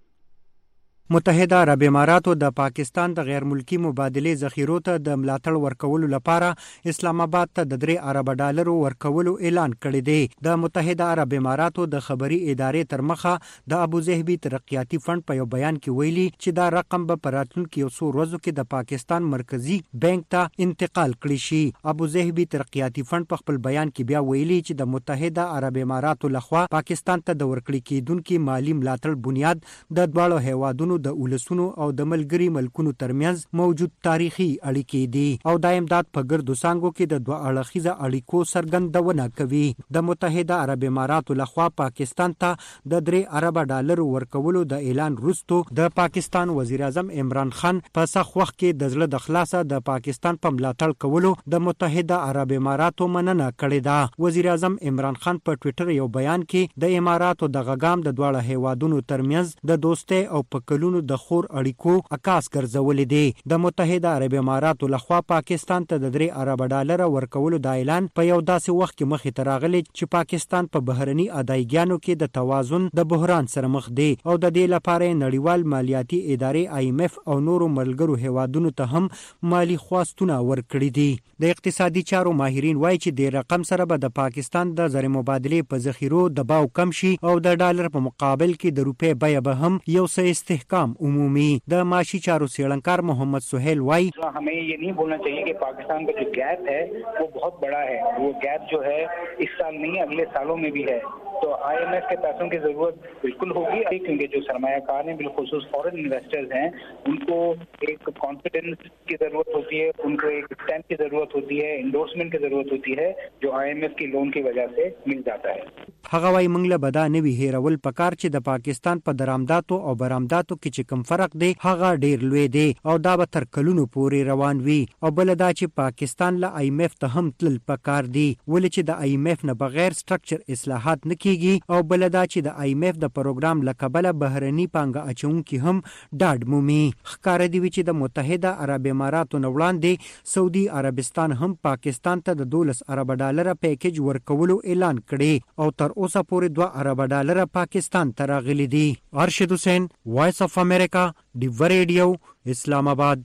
متحده عرب اماراتو د پاکستان د غیر ملکی مبادلې ذخیرو ته د ملاتړ ورکولو لپاره اسلام آباد ته د 3 ارب ډالرو ورکولو اعلان کړی دی. د متحده عرب اماراتو د خبري ادارې تر مخه د ابوظهبي ترقیاتي فند په یو بیان کې ویلي چې دا رقم به په راتلونکو یو څو ورځو کې د پاکستان مرکزی بانک ته انتقال کړي شي. ابوظهبي ترقیاتي فند په خپل بیان کې بیا ویلي چې د متحده عرب اماراتو لخوا پاکستان ته د ورکړې کېدونکو مالی ملاتړ بنیاد د دواړو هیوادونو د ولسونو او د ملګری ملکونو ترمنځ موجود تاریخي اړیکې دي او د امداد په ګردو څانګو کې د دوه اړخیزه اړیکو څرګندونه کوي. د متحده عرب اماراتو لخوا پاکستان ته د 3 ارب ډالرو ورکولو د اعلان وروسته د پاکستان وزیر اعظم عمران خان په سخت وخت کې د زړه د خلاصه د پاکستان په ملاتړ کولو د متحده عرب اماراتو مننه کړې ده. وزیر اعظم عمران خان په ټوئیټر یو بیان کې د اماراتو د غاګام د دواړه هیوادونو ترمنځ د دوستۍ او پکلونو د خور اړیکو عکاس ګرځولې دي. د متحده عرب اماراتو لخوا پاکستان ته د 3 ارب ډالر ورکولو د اعلان په یو داسې وخت کې مخې ته راغلی چې پاکستان په بهرني ادایګانو کې د توازن د بحران سره مخ دی او د دې لپاره نړیوال مالیاتي ادارې IMF او نورو ملګرو هیوادونو ته هم مالی خواستونه ورکړي دي. د اقتصادي چارو ماهرین وایي چې د رقم سره به د پاکستان د زر مبادلې په ذخیرو دباو کم شي او د ډالر په مقابل کې د روپے بیه به هم یو څه استحکام عمومی. د معاشي چارو سیړنکار محمد سہیل وائی हमें ये नहीं बोलना चाहिए कि पाकिस्तान का जो गैप है वो बहुत बड़ा है. वो गैप जो है इस साल नहीं अगले सालों में भी है. तो IMF के पैसों की जरूरत बिल्कुल होगी क्योंकि जो सरमायाकार हैं बिलखुसूस फॉरेन इन्वेस्टर्स हैं उनको एक कॉन्फिडेंस की जरूरत होती है, उनको एक स्टैम्प की जरूरत होती है, इंडोर्समेंट की जरूरत होती है जो IMF की लोन की वजह से मिल जाता है. هغه وايي موږ له بدا نه وی هیرول پکار چې د پاکستان په درآمداتو او برآمداتو کې چې کم فرق دی هغه ډیر لوی دی او دا به تر کلونو پورې روان وي او بل دا چې پاکستان له IMF ته هم تل پکار دی ولې چې د IMF نه بغیر سټرکچر اصلاحات نه کیږي او بل دا چې د IMF د پروګرام لکبله بهرني پانګه اچونکي هم ډاډ مومي. ښکار دی چې د متحده عرب اماراتو نه وړاندې سعودي عربستان هم پاکستان ته د 12 ارب ډالر پیکیج ورکولو اعلان کړي او تر اوسه پورې 2 ارب ډالر پاکستان ته راغلي دي. ارشد حسین وایس اف امریکا ډیو ریډیو اسلام آباد.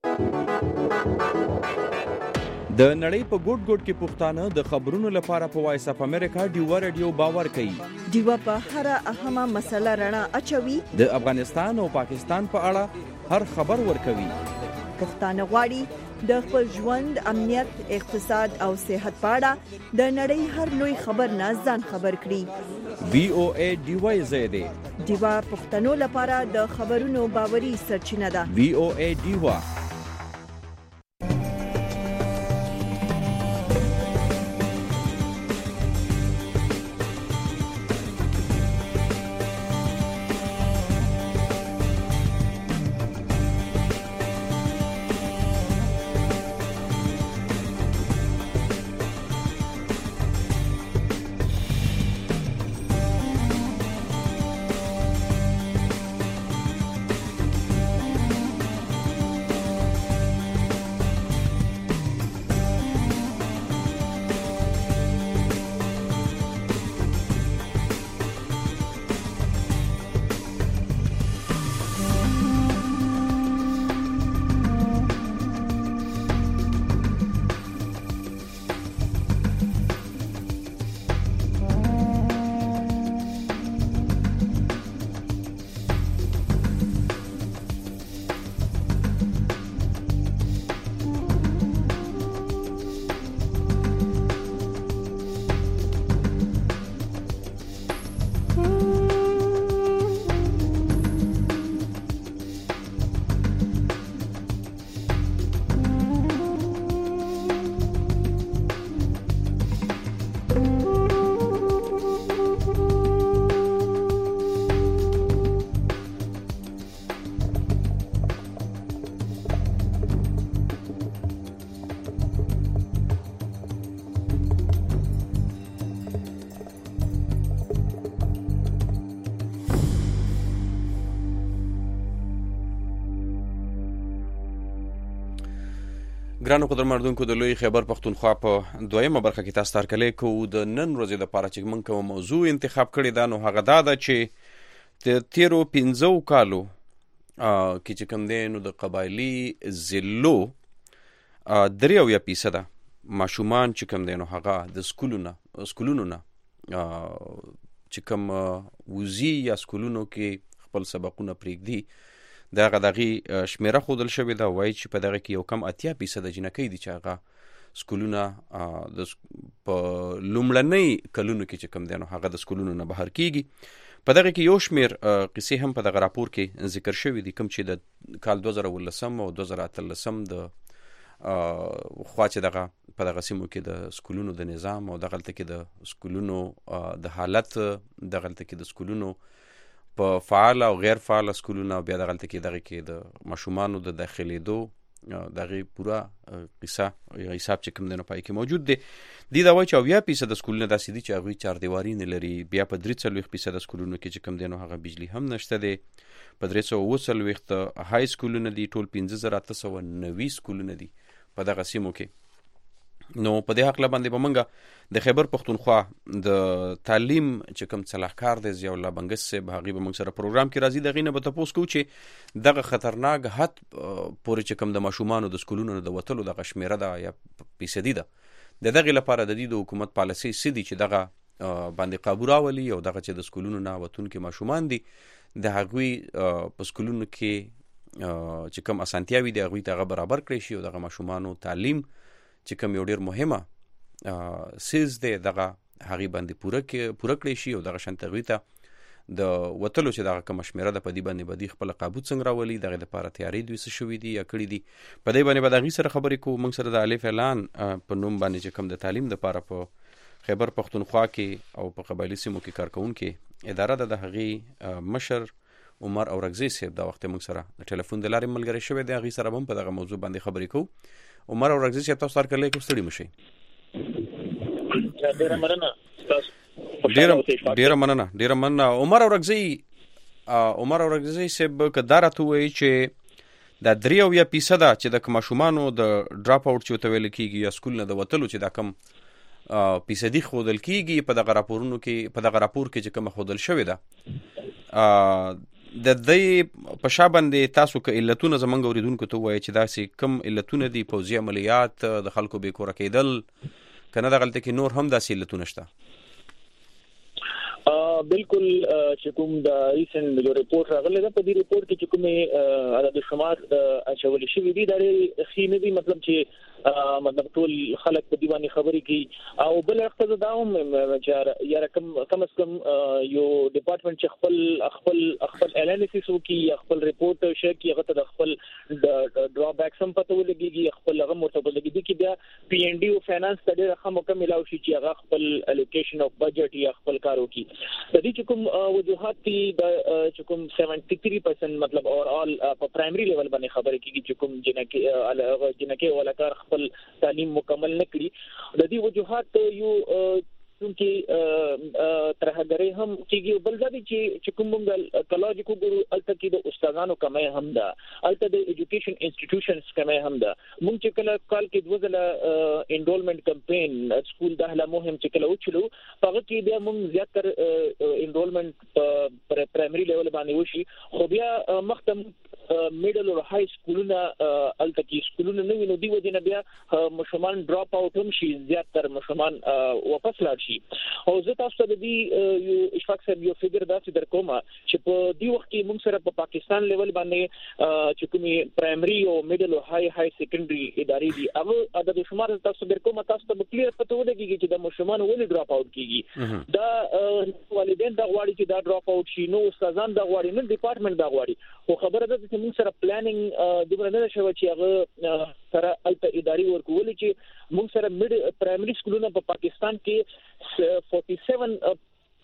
د نړۍ په ګوټ ګوټ کې پښتانه د خبرونو لپاره په وایس اف امریکا ډیو ریډیو باور کوي. ډیو په هر اهمه مسله رڼا اچوي. د افغانستان او پاکستان په اړه هر خبر ورکوي. پښتانه غواړي د خپل ژوند، امنیت، اقتصاد او صحت په اړه د نړۍ هر لوی خبر نه ځان خبر کړي. VOA ډیو زیاده ډیو پښتنو لپاره د خبرونو باوري سرچینه ده. VOA ډیو ګرانو قدرمنونکو د لوی خیبر پښتونخوا په دویمه برخه کې تاسو ته کلی کو د نن ورځې د پاره چې موږ کوم موضوع انتخاب کړی دا نو هغه دا ده چې د تیرو 15 کالو کې چې کوم دی نو د قبایلی ضلعو 3% ماشومان چې کوم دی نو هغه د سکولونو نه چې کوم وزي یا سکولونو کې خپل سبقونه پرېږدي دغه شمیره خودل شوې ده وایي چې په دغه کې یو کم 80% جنکۍ دي چې هغه سکولونه په لومړنۍ کلونو کې چې کوم دی نو هغه د سکولونو نه بهر کیږي. په دغه کې یو شمیر قصې هم په دغه راپور کې ذکر شوی دي کوم چې د کال 2013 او 2013 د خوا چې دغه په دغه سیمو کې د سکولونو د نظام او دغه کې د سکولونو د حالت دغه کې د سکولونو په فعال او غیر فعال سکولونه بیا دغه کې دغه کې د ماشومانو د داخليدو دغه پورا قصه یا حساب چې کوم نه پای کې موجود دي دا وایي چې 80% سکولونه داسې دي چې هغه چار دیواری نه لري. بیا په 43% سکولونو کې چې کوم دی نو هغه بجلی هم نشته دي. په 330 های سکولونه دي. ټول 15890 سکولونه دي په دغه سیمو کې. نو په دې حق باندې به موږ د خیبر پښتونخوا د تعلیم چې کوم صلاحکار دی ضیاء الله بنګس صاحب هغه به موږ سره پروګرام کې راځي دغه نه به تاسو کو چې دغه خطرناک حد پورې چې کوم د ماشومانو د سکولونو د وتلو دغه شمیره ده یا فیصدي ده د دغه لپاره د دې حکومت پالیسي سدي چې دغه باندې قابو راولي او دغه چې د سکولونو نه وتون کې ماشومان دي د هغوی په سکولونو کې چې کوم اسانتیاوي دي هغوی ته برابر کړي شي او دغه ماشومانو تعلیم چې کوم یو ډیر مهمه سیز دی دغه هغه باندې پوره کړی شي او دغه شانتغوی ته د وتلو چې دغه کوم شمیره د پدی باندې بدی خپل قابو څنګه راولي دغه لپاره تیاری دوی څه شوې دي یا کړی دي په دې باندې بدغی سره خبرې کو موږ سره د الف اعلان په نوم باندې چې کوم د تعلیم لپاره په خیبر پښتونخوا کې او په قبایلی سیمو کې کارکونکو اداره د هغه مشر عمر اورغزی صاحب دا وخت موږ سره د ټلیفون د لارې ملګری شوی دی هغه سره هم په دغه موضوع باندې خبرې کو. عمر اورغزی صاحب تاسو سره کله کوم ستړي مشي ډیره مننه عمر اورغزی صاحب کدارته وایي چې د 3% چې د ماشومانو د ډراپ اوټ چې وتویل کیږي یا سکول نه د وتلو چې دا کم فیصدي خودل کیږي په دغه راپورونو کې په دغه راپور کې چې کوم خودل شوی ده د دې په شابندې تاسو کې علتونه زمونږ اوریدونکو ته وایي چې داسې کم علتونه دي پوځي عملیات د خلکو به کور کېدل کنه د غلطه کې نور هم داسې علتونه شته. بالکل چې کوم د ریسنت د ریپورت راغلی دا په دې ریپورت کې چې کومه عدد شمار اچول شوی دي دا خینه دي مطلب چې ټول خلک په دیوانی خبرې کوي او بل اقتضا دا هم چې یا کم از کم یو ډپارټمنټ چې خپل انالیسس وکي یا خپل ریپورت شي هغه ته خپل ډرا بیک سم پته ولګي خپل هغه مرتبه لګي چې بیا پی ان ډي او فینانس ته ډېر ښه مکمل شي چې هغه خپل الوکیشن اف بجټ یا خپل کار وکي. د دې چې کوم وجوهات دي د چې کوم 73% مطلب اورال په پرایمري لیول باندې خبرې کیږي چې کوم جنکه ولا کار خپل تعلیم مکمل نکړي د دې وجوهات یو چې ترهګری هم کیږي بل ځای چې کوم کالج کو ګورو الته کې د استادانو کمه هم ده الته د ایجوکیشن انسټیټیوشنز کمه هم ده مونږ چې کله کال کې دوزله انرولمنت کمپین سکول داخله مهم چې کله وچلو هغه کې بیا مونږ زیاتره انرولمنت پر پرایمري لیول باندې وشي خو بیا مختم میډل او های سکولونه الته کې سکولونه نه ویني دی وجه نه بیا مشمن ډراپ اوټ هم شي زیاتره مشمن واپس لاړ شي او زه تاسو ته د دې یو اشفاق صاحب یو فګر داسې در کوم چې په دې وخت کې موږ سره په پاکستان لیول باندې چې کومي پرایمري او میډل او های سیکنډري ادارې دي هغه عدد شمار تاسو در کوم تاسو ته کلیر پته ولګي چې د مشمن ولې ډراپ اوټ کیږي دا والدین دا غواړي چې دا ډراپ اوټ شي نو استادان دا غواړي نه ډپارټمنټ دا غواړي خو خبره ده چې موږ سره پلانینګ د برنامه شوی چې هغه سره الته اداري ورکول چې موږ سره پرایمري سکولونه په پاکستان کې 47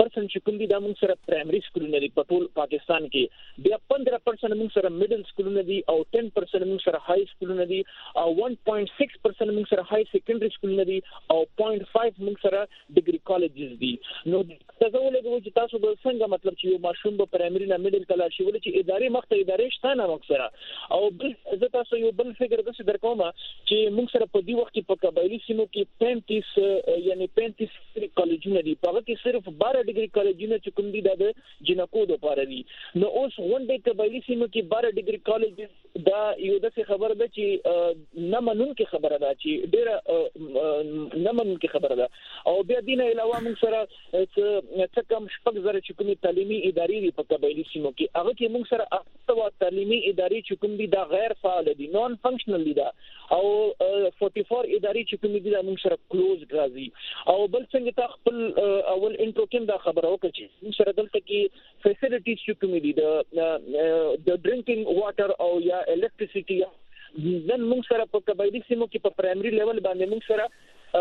چې کوم دي دا موږ سره پرایمري سکولونه دي په ټول پاکستان کې، بیا 15% موږ سره میډل سکولونه دي او 10% موږ سره هاي سکولونه دي او 1.6% موږ سره هاي سیکنډري سکولونه دي او 0.5 موږ سره ډیګري کالجز دي. نو تاسو ولګوي چې تاسو به څنګه مطلب چې یو ماشوم په پرایمري نه میډل کلا شي ولې چې ادارې مخته ادارې شته نه موږ سره. او بل زه تاسو یو بل فکر درته درکوم چې موږ سره په دې وخت کې په قبایلی سیمو کې 35 کالجونه دي، په هغه کې صرف 12 ډیګري کالجونه چې کوم دي د جنکو لپاره دي. نو اوس غونډه قبایلی سیمو کې 12 ډیګري کالج دا یو د خبره ده چې نه منونکي خبره ده چې ډیره نه منونکي خبره ده. او بیا دینه علاوه موږ سره څه کم شپږ زره چې کومي تعلیمي ادارې دي په قبایلی سیمو کې، هغه کې موږ سره اته تعلیمي ادارې چې کوم دي دا غیر فعال دي، نون فنکشنل دي دا، او 44 ادارې چې کوم دي دا موږ سره کلوز راځي. او بل څنګه تا خپل اول انټرو کې دا خبره وکړه چې موږ سره دلته کې فیسیلیټیز چې کوم دي د ډرینکینګ واټر او یا الکتریسيټي نن موږ سره په قبایلی سیمو کې په پرایمري لیول باندې موږ سره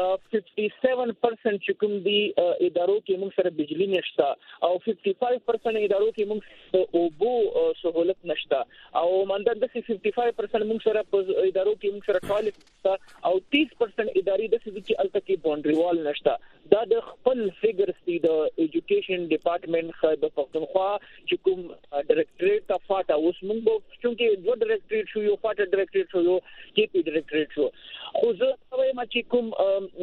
57% چې کوم دي ادارو کې موږ سره بجلی نشته او 55% ادارو کې موږ اوبو سہولت نشته او مانده د 55% موږ سره په ادارو کې موږ سره ټوایلټ نشته او 30% ادارې د څه چې الته کې باونډري وال نشته. دا د خپل فیګرز دي د ایجوکیشن ډپارټمنټ خیبر پختونخوا چې کوم ډایریکټریټ اف فاټا اوس موږ چې دوه ډایریکټریټ شو، یو فاټا ډایریکټریټ شو، یو کې پی ډایریکټریټ شو. خو زه وایم چې کوم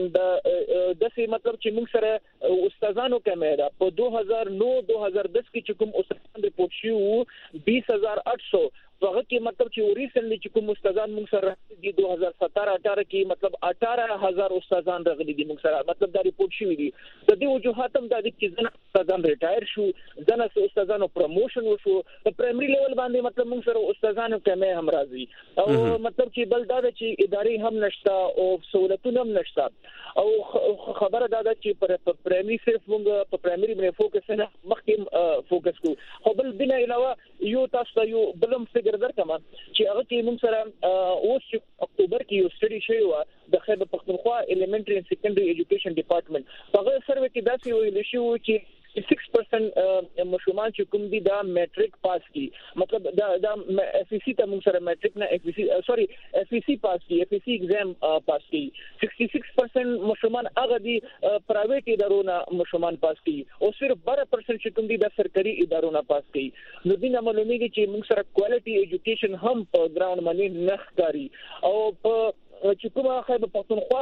د څه مطلب چې موږ سره استادانو کمه ده په 2009-2010 کې چې کوم استادان ریپورت شو 20800 هغه کې مطلب چې ریسنټلی چې کوم استادان موږ سره دي 2017-18 کې مطلب 18000 استادان راغلي دي موږ سره، مطلب دا ریپورت شوی دي. د دې وجوهات هم د دې چې ځنه استادان ریټایر شو، ځنه استادانو پروموشن وشو، په پرایمري لیول باندې مطلب موږ سره استادانو کمه هم راځي او مطلب چې بل دا چې ادارې هم نشته او سہولتونه هم نشته. او خبره دا چې پر پرایمري صرف موږ په پرایمري باندې فوکس نه مخکې فوکس کوو. خو بل بنا علاوه یو تاسو یو بلم فکر درکمه چې هغه کې موږ سره اوس اکتوبر کې یو سټډي شوی و د خیبر پختونخوا ایلیمنټری اند سیکنډري ایجوکیشن ډپارټمنټ. هغه سروې کې داسې ویل شو چې 6% مشرومان چې کوم دي دا میټریک پاس کی، مطلب دا اف ای سی ته موږ سره میټریک نه اف ای سی پاس کی، اف ای سی ایگزام پاس کی. 66% مشرومان هغه دي پرایویټ ادارو نه مشرومان پاس کی او صرف 12% چې کوم دي د سرکاري ادارو نه پاس کی. نو دینه معلومیږي چې موږ سره کوالټي ایجوکیشن هم په ګراوند باندې نه ښکاري او په چې کومه خیبر پختونخوا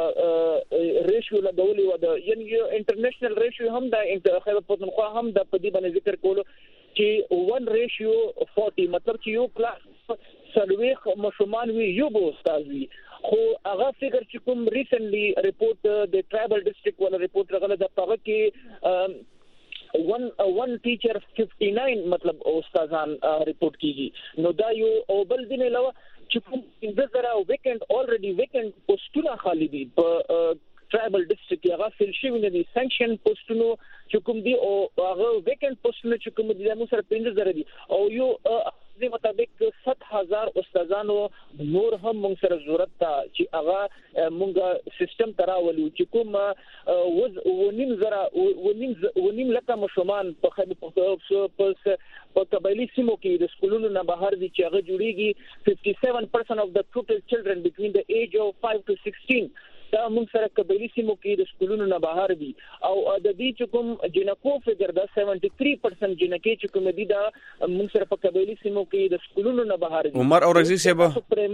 ریشیو لګولې و د یعنی انټرنیشنل ریشیو هم د خیبر پختونخوا هم د پدی باندې ذکر کولو چې 1:40 مطلب چې یو کلاس سلويخ مشرومان وی یو به استاد وی. خو هغه فکر چې کوم ریسنټلی ریپورت د ټرایبل ډیسټریکټ ولا ریپورت راغله د هغه کې one teacher 59 مطلب استادان ریپورت کیږي. نو دا یو او بل دین علاوه چې کوم د زرا ویکنډ اولریډي ویکنډ پوسټونه خالی دي په ټرایبل ډیسټریکټ هغه فل شي نه دي سانکشن پوسټونو چې کوم دي او هغه ویکنډ پوسټونه چې کوم دي موږ سره 15,000 دي او یو د مطابق 7000 استادانو نور هم موږ سره ضرورت ته چې هغه موږ سیستم تراولو چې کوم ونیم لکه مشرومان په قبایلی سیمو کې د سکولونو نه بهر دي چې هغه جوړیږي 57% of the total children between the age of 5 to 16 دا موږ سره قبایلی سیمو کې د سکولونو نه بهر دي او د دې چې کوم جنکو فګر دا 73% جنکې چې کوم دي دا موږ سره په قبایلی سیمو کې د سکولونو نه بهر دي. عمر اورغزي صاحب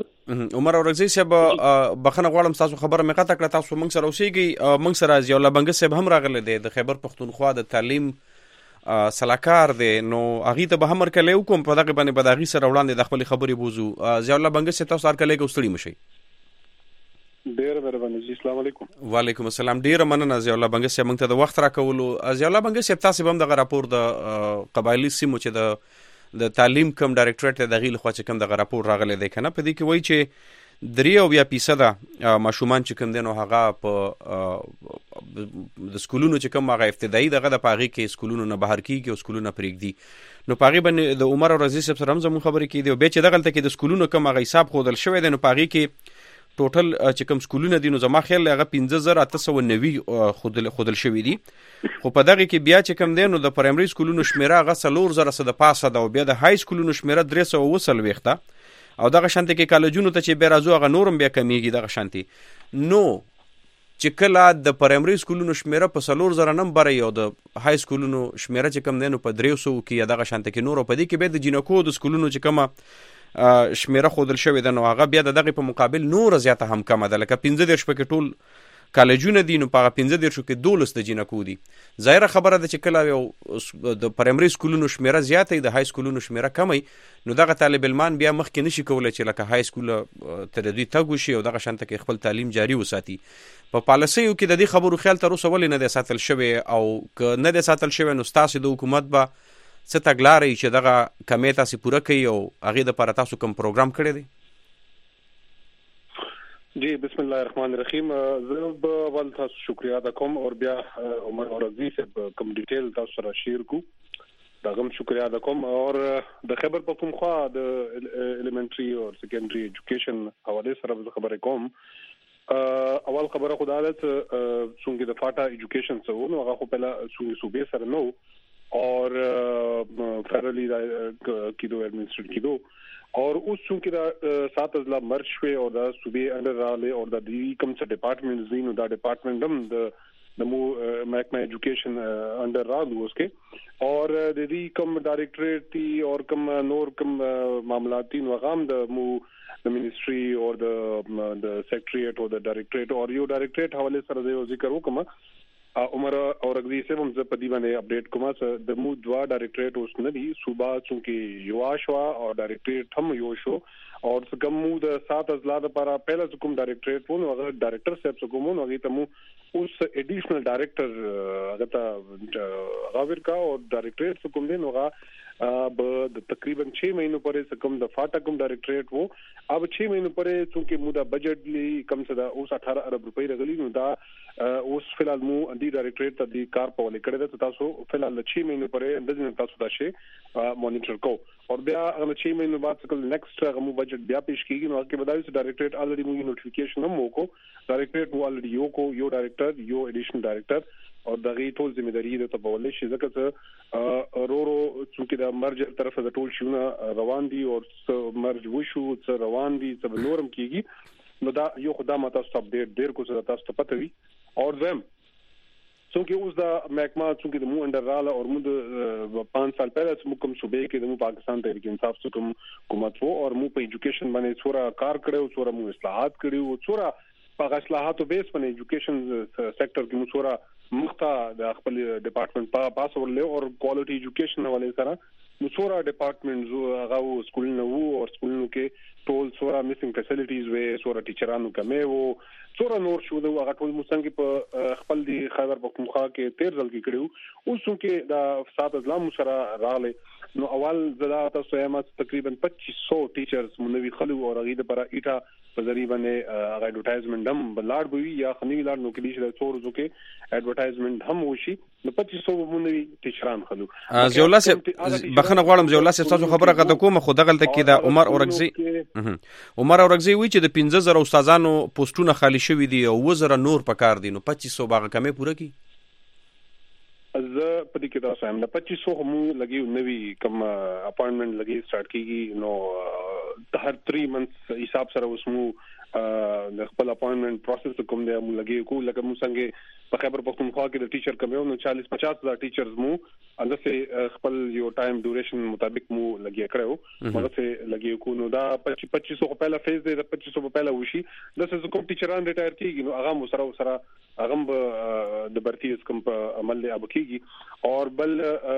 بخنه غواړم تاسو خبره مې قطع کړه، تاسو موږ سره اوسېږي، موږ سره ضیاء الله بنګ صاحب هم راغله د خیبر پختونخوا د تعلیم سلاکار دی، نو اغه ته به هم ورکلې وکم په دغه باندې بداغي سره وړاندې د خپل خبرې بوزو. ضیاء الله بنګ صاحب تاسو ارکلې کوستړي مشي. ډیر مهرباني، السلام علیکم. وعلیکم السلام. ډیر مننه ضیاء الله بنګ صاحب موږ ته د وخت راکولو. ضیاء الله بنګ صاحب تاسو هم د راپور د قبایلی سیمو چې د تعلیم کم ډایریکټریټ د غیل خو چې کم د راپور راغلی دی کنه، په دې کې وایي چې 3% ماشومان چې کوم دینو هغه په د سکولونو چې کوم هغه ابتدایي دغه د پاغي کې سکولونو نه بهر کیږي او سکولونو پرېږدي. نو پاغي باندې د عمر او رضی صاحب سره هم زموږ خبرې کیدي او به چې دغه تل کې د سکولونو کوم هغه حساب خودل شوی دی، نو پاغي کې ټوټل چې کوم سکولونه دي نو زما خیال هغه 15890 خودل شوی دي خو په دغه کې بیا چې کوم دی نو د پرایمري سکولونو شمیره هغه 4000 د پاسه ده او بیا د های سکولونو شمیره 320 او دغه شانتي کې کالجونو ته چې بیا راځو هغه نورم بیا کمیږي دغه شانتي نو چې کله د پرایمري سکولونو شمیره په 4000 نمبر یو د های سکولونو شمیره چې کم دی نو په 300 کې دغه شانته کې نور په دې کې به د جنکو د سکولونو چې کومه شمیره خودل شوې ده نو هغه بیا دغه په مقابل نور زیاته هم کمه ده لکه 15 شپه کې ټول کالجونه دي نو په 15 شو کې 12 د جنکو دي ظاهره خبره ده چې کله یو د پرایمري سکولونو شمیره زیاته د های سکولونو شمیره کمه نو دغه طالب علمان بیا مخکې نشي کولای چې لکه های سکول تر دې تګ شي او دغه شانته کې خپل تعلیم جاری وساتي په پالیسیو کې د دې خبرو خیال تر اوسه ولې نه دی ساتل شوی او که نه دی ساتل شوی نو ستاسو د حکومت به څه تګلارې چې دغه کمې تاسو پوره کوي او هغې دپاره تاسو کوم پروګرام کړی دی جی بسم الله الرحمن الرحیم زه به اول تاسو شکریا ادا کوم او بیا عمر اورغزی صاحب کوم ډیټیل تاسو سره شیر کو دا هم شکریا ادا کوم او د خبر پختونخوا د ایلیمنټری او سیکنډري ایجوکیشن حواله سره خبرې کوم اول خبره خدای له څنګه د فاټا ایجوکیشن څو نو هغه په لا صوبې سره نو اور فدرلی کیدو ایڈمنسٹریٹ کیدو اور اس چونکہ دا 7 اضلاع مرج ہوئے اور دا صوبے انڈر رالے اور دا دی کم سے ڈپارٹمنٹ زین دا ڈپارٹمنٹ دم دا مو محکمہ ایجوکیشن انڈر رالو اس کے اور دی کم ڈائریکٹریٹ تھی اور کم نور کم معاملات تھی وغام دا مو دا منسٹری اور دا سیکریٹریٹ اور دا ڈائریکٹریٹ اور یو ڈائریکٹریٹ حوالے سره زه ذکر وکم عمر اورغزی سے هم ز پدی باندې اپډیټ کوم د مو دوا ډایریکټریټ اوس نه دی صوبا چونکه یو شوا او ډایریکټریټ هم یو شو اور څنګه مو د 7 اضلاع لپاره پہلا کوم ډایریکټریټ وو هغه ډایریکټر صاحب کوم نو هغه ته مو اوس ایډیشنل ډایریکټر هغه ته غاور کا او ډایریکټریټ کوم دی نو هغه تقریبا 6 مہینوں پرې کوم د فاټا کوم ډایریکټریټ وو اب 6 مہینوں پرې چونکه مو دا بجټ لی کم سے دا اوس 18 ارب روپۍ رغلی نو دا اوس فلحال مو دی ډایریکټریټ ته دی کار په ولې کړی دا تاسو فلحال 6 مہینوں پرې د تاسو دا شی مانیټر کو اور بیا هغه 6 مہینوں بعد څکل نیکسٹ هغه مو بجټ بیا پیش کیږي نو هغه بدایي چې ډایریکټریټ الریډي مو نوټیفیکیشن هم وکړو ډایریکټریټ مو الریډي یو کو یو ډایریکټر یو ایډیشنل ډایریکټر اور دغه ټول ذمہ داری د تبول شي ځکه چې رورو چې د مرجر طرفه د ټول شونه روان دي او مرج وشو څه روان دي څه نورم کیږي نو دا یو خدامت تاسو اپډیټ ډیر کو څه تاسو ته پته وي اور زم څنګه اوس دا محکمه څنګه د مو انډر رااله او مو د 5 سال پہله چې کوم صوبې کې د مو پاکستان تحریک انصاف څخه کوم حکومت وو او مو په ایجوکیشن باندې څورا کار کړو څورا مو اصلاحات کړو څورا په اصلاحاتو بیس باندې ایجوکیشن سېکټر کې مو څورا مخته د خپل ډپارټمنټ پاس ورلې او کوالټي ایجوکیشن حواله سره نو څورا ډپارټمنټ هغه سکولونه وو او سکولونو کې ټول څورا میسنګ فیسیلیټیز وې څورا ټیچرانو کمې وو څورا نور شو د هغه ټول موږ په خپل دی خیبر پختونخوا کې 13 ځل کې کړو اوس چې دا 7 اضلاع سره راغله نو اول زدا تاسو هم تقریبا 2500 ټیچرز مونږ خلو او هغه د پر ایټا په ذریعہ باندې هغه ایڈورټایزمنټ هم بلاړ بوي یا خنوي لاړ نو کې دي چې څور ځکه ایڈورټایزمنټ هم وشي نو 2500 مونږ ټیچران خلو زولا سه بخنه غواړم زولا سه تاسو خبره غته کوم خو دغه تل کې د عمر اورغزي وی چې د 15000 استادانو پوسټونه خالی شوی دي او وزره نور پکار دي نو 2500 باغه کمې پوره کی از په دې کې دا سم د 2500 هم لګي نوې کم اپاینټمنټ لګي سٹارټ کیږي نو هر 3 منث حساب سره وسمو د خپل اپاینټمنټ پروسس کوم دی مو لګي کو لکه مو څنګه په خیبر پختونخوا کې د ټیچر کمیو نو 40-50 هزار ټیچرز مو اندسه خپل یو ټایم ډیوریشن مطابق مو لګي کړو مګر څه لګي کو نو دا 2500 په پہلا فیز دی د 2500 په پہلا وشي د څه کوم ټیچران ریټایر کیږي نو هغه سره هغه د برتی کوم په عمل له اب کیږي اور بل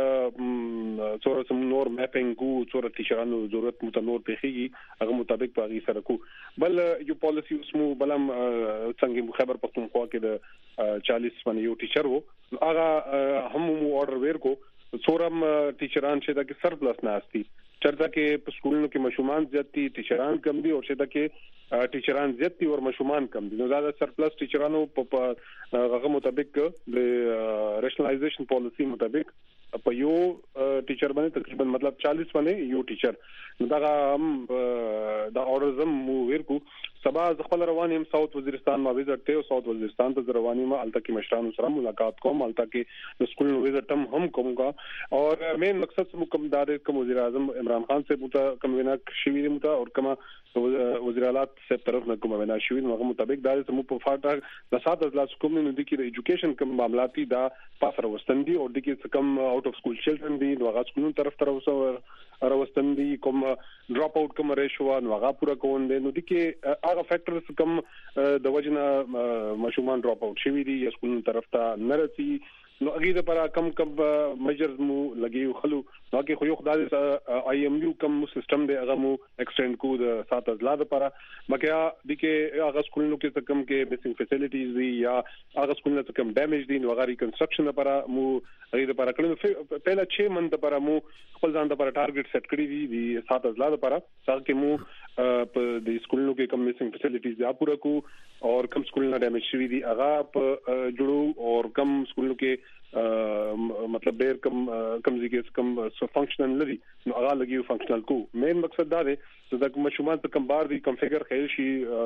څوره سم نور میپینګ کو څوره ټیچرانو ضرورت متنور پیخیږي هغه مطابق باغی سره کو بل یو پالیسی اسمو بلم څنګه خیبر پختونخوا کې د 40 باندې یو ټیچر وو هغه هم مو اورډر ورکو څورم ټیچران چې دا کې سرپلس نه استي چرته کې په سکولونو کې مشومان زیاتی ټیچران کم دي او چې دا کې ټیچران زیات دي او مشومان کم دي. نو دا د سرپلس ټیچرانو په هغه مطابق د ریشنلایزیشن پالیسی مطابق په یو ټیچر باندې تقریبا مطلب 40 باندې یو ټیچر. نو دا هم دا اورز مو ورکو سبا ز خپل روان هم ساوث وزیرستان ما وزټ ته ساوث وزیرستان ته رواني ما الته کې مشرانو سره ملاقات کوم الته کې د سکول وزټ هم کومګا اور مین مقصد مو کوم دار کوم وزیر اعظم عمران خان سے متا کوم وینا شوی متا اور کما وزیر اعلی سے طرف نه کوم وینا شوی نو مطابق دار سمو په فاټا د 7000 کوم نه د کې ایجوکیشن کوم معاملاتي دا پاسره وستندي او د کې کم آوټ اف سکول چلډرن دي نو هغه سکولونو طرف راوستندي کوم ډراپ اوټ کوم ریشو نو هغه پورا کوون دي نو د کې هغه فیکټرز کوم د وجنه مشومان ډراپ اوټ شوی دي یا سکولونو طرف ته نه رسي نو هغه لپاره کم میجرز مو لګیو خلو نو کې خو یو خدای آی ایم یو کوم سیستم دی هغه مو ایکسټند کو د 7000 لپاره مګیا د کې هغه سکولونو کې کم کې بیسیک فیسیلیټیز دي یا هغه سکولونو ته کم ډیمیج دي نو هغه ریکنسټرکشن لپاره مو هغه لپاره کړو پهلا 6 منټ لپاره مو خپل ځان لپاره ټارګټ سیټ کړی دي د 7000 لپاره څنګه مو په د سکولونو کې کم بیسیک فیسیلیټیز دا پورا کو اور کم سکولونو ډیمیج شوی دي هغه په جوړو اور کم سکولونو کې مطلب ډیر کم ځکه کم فنکشنل لري نو هغه لګیو فنکشنل کو مین مقصد دا دی چې د مشمول په کم بار دی کنفیګر خیر شي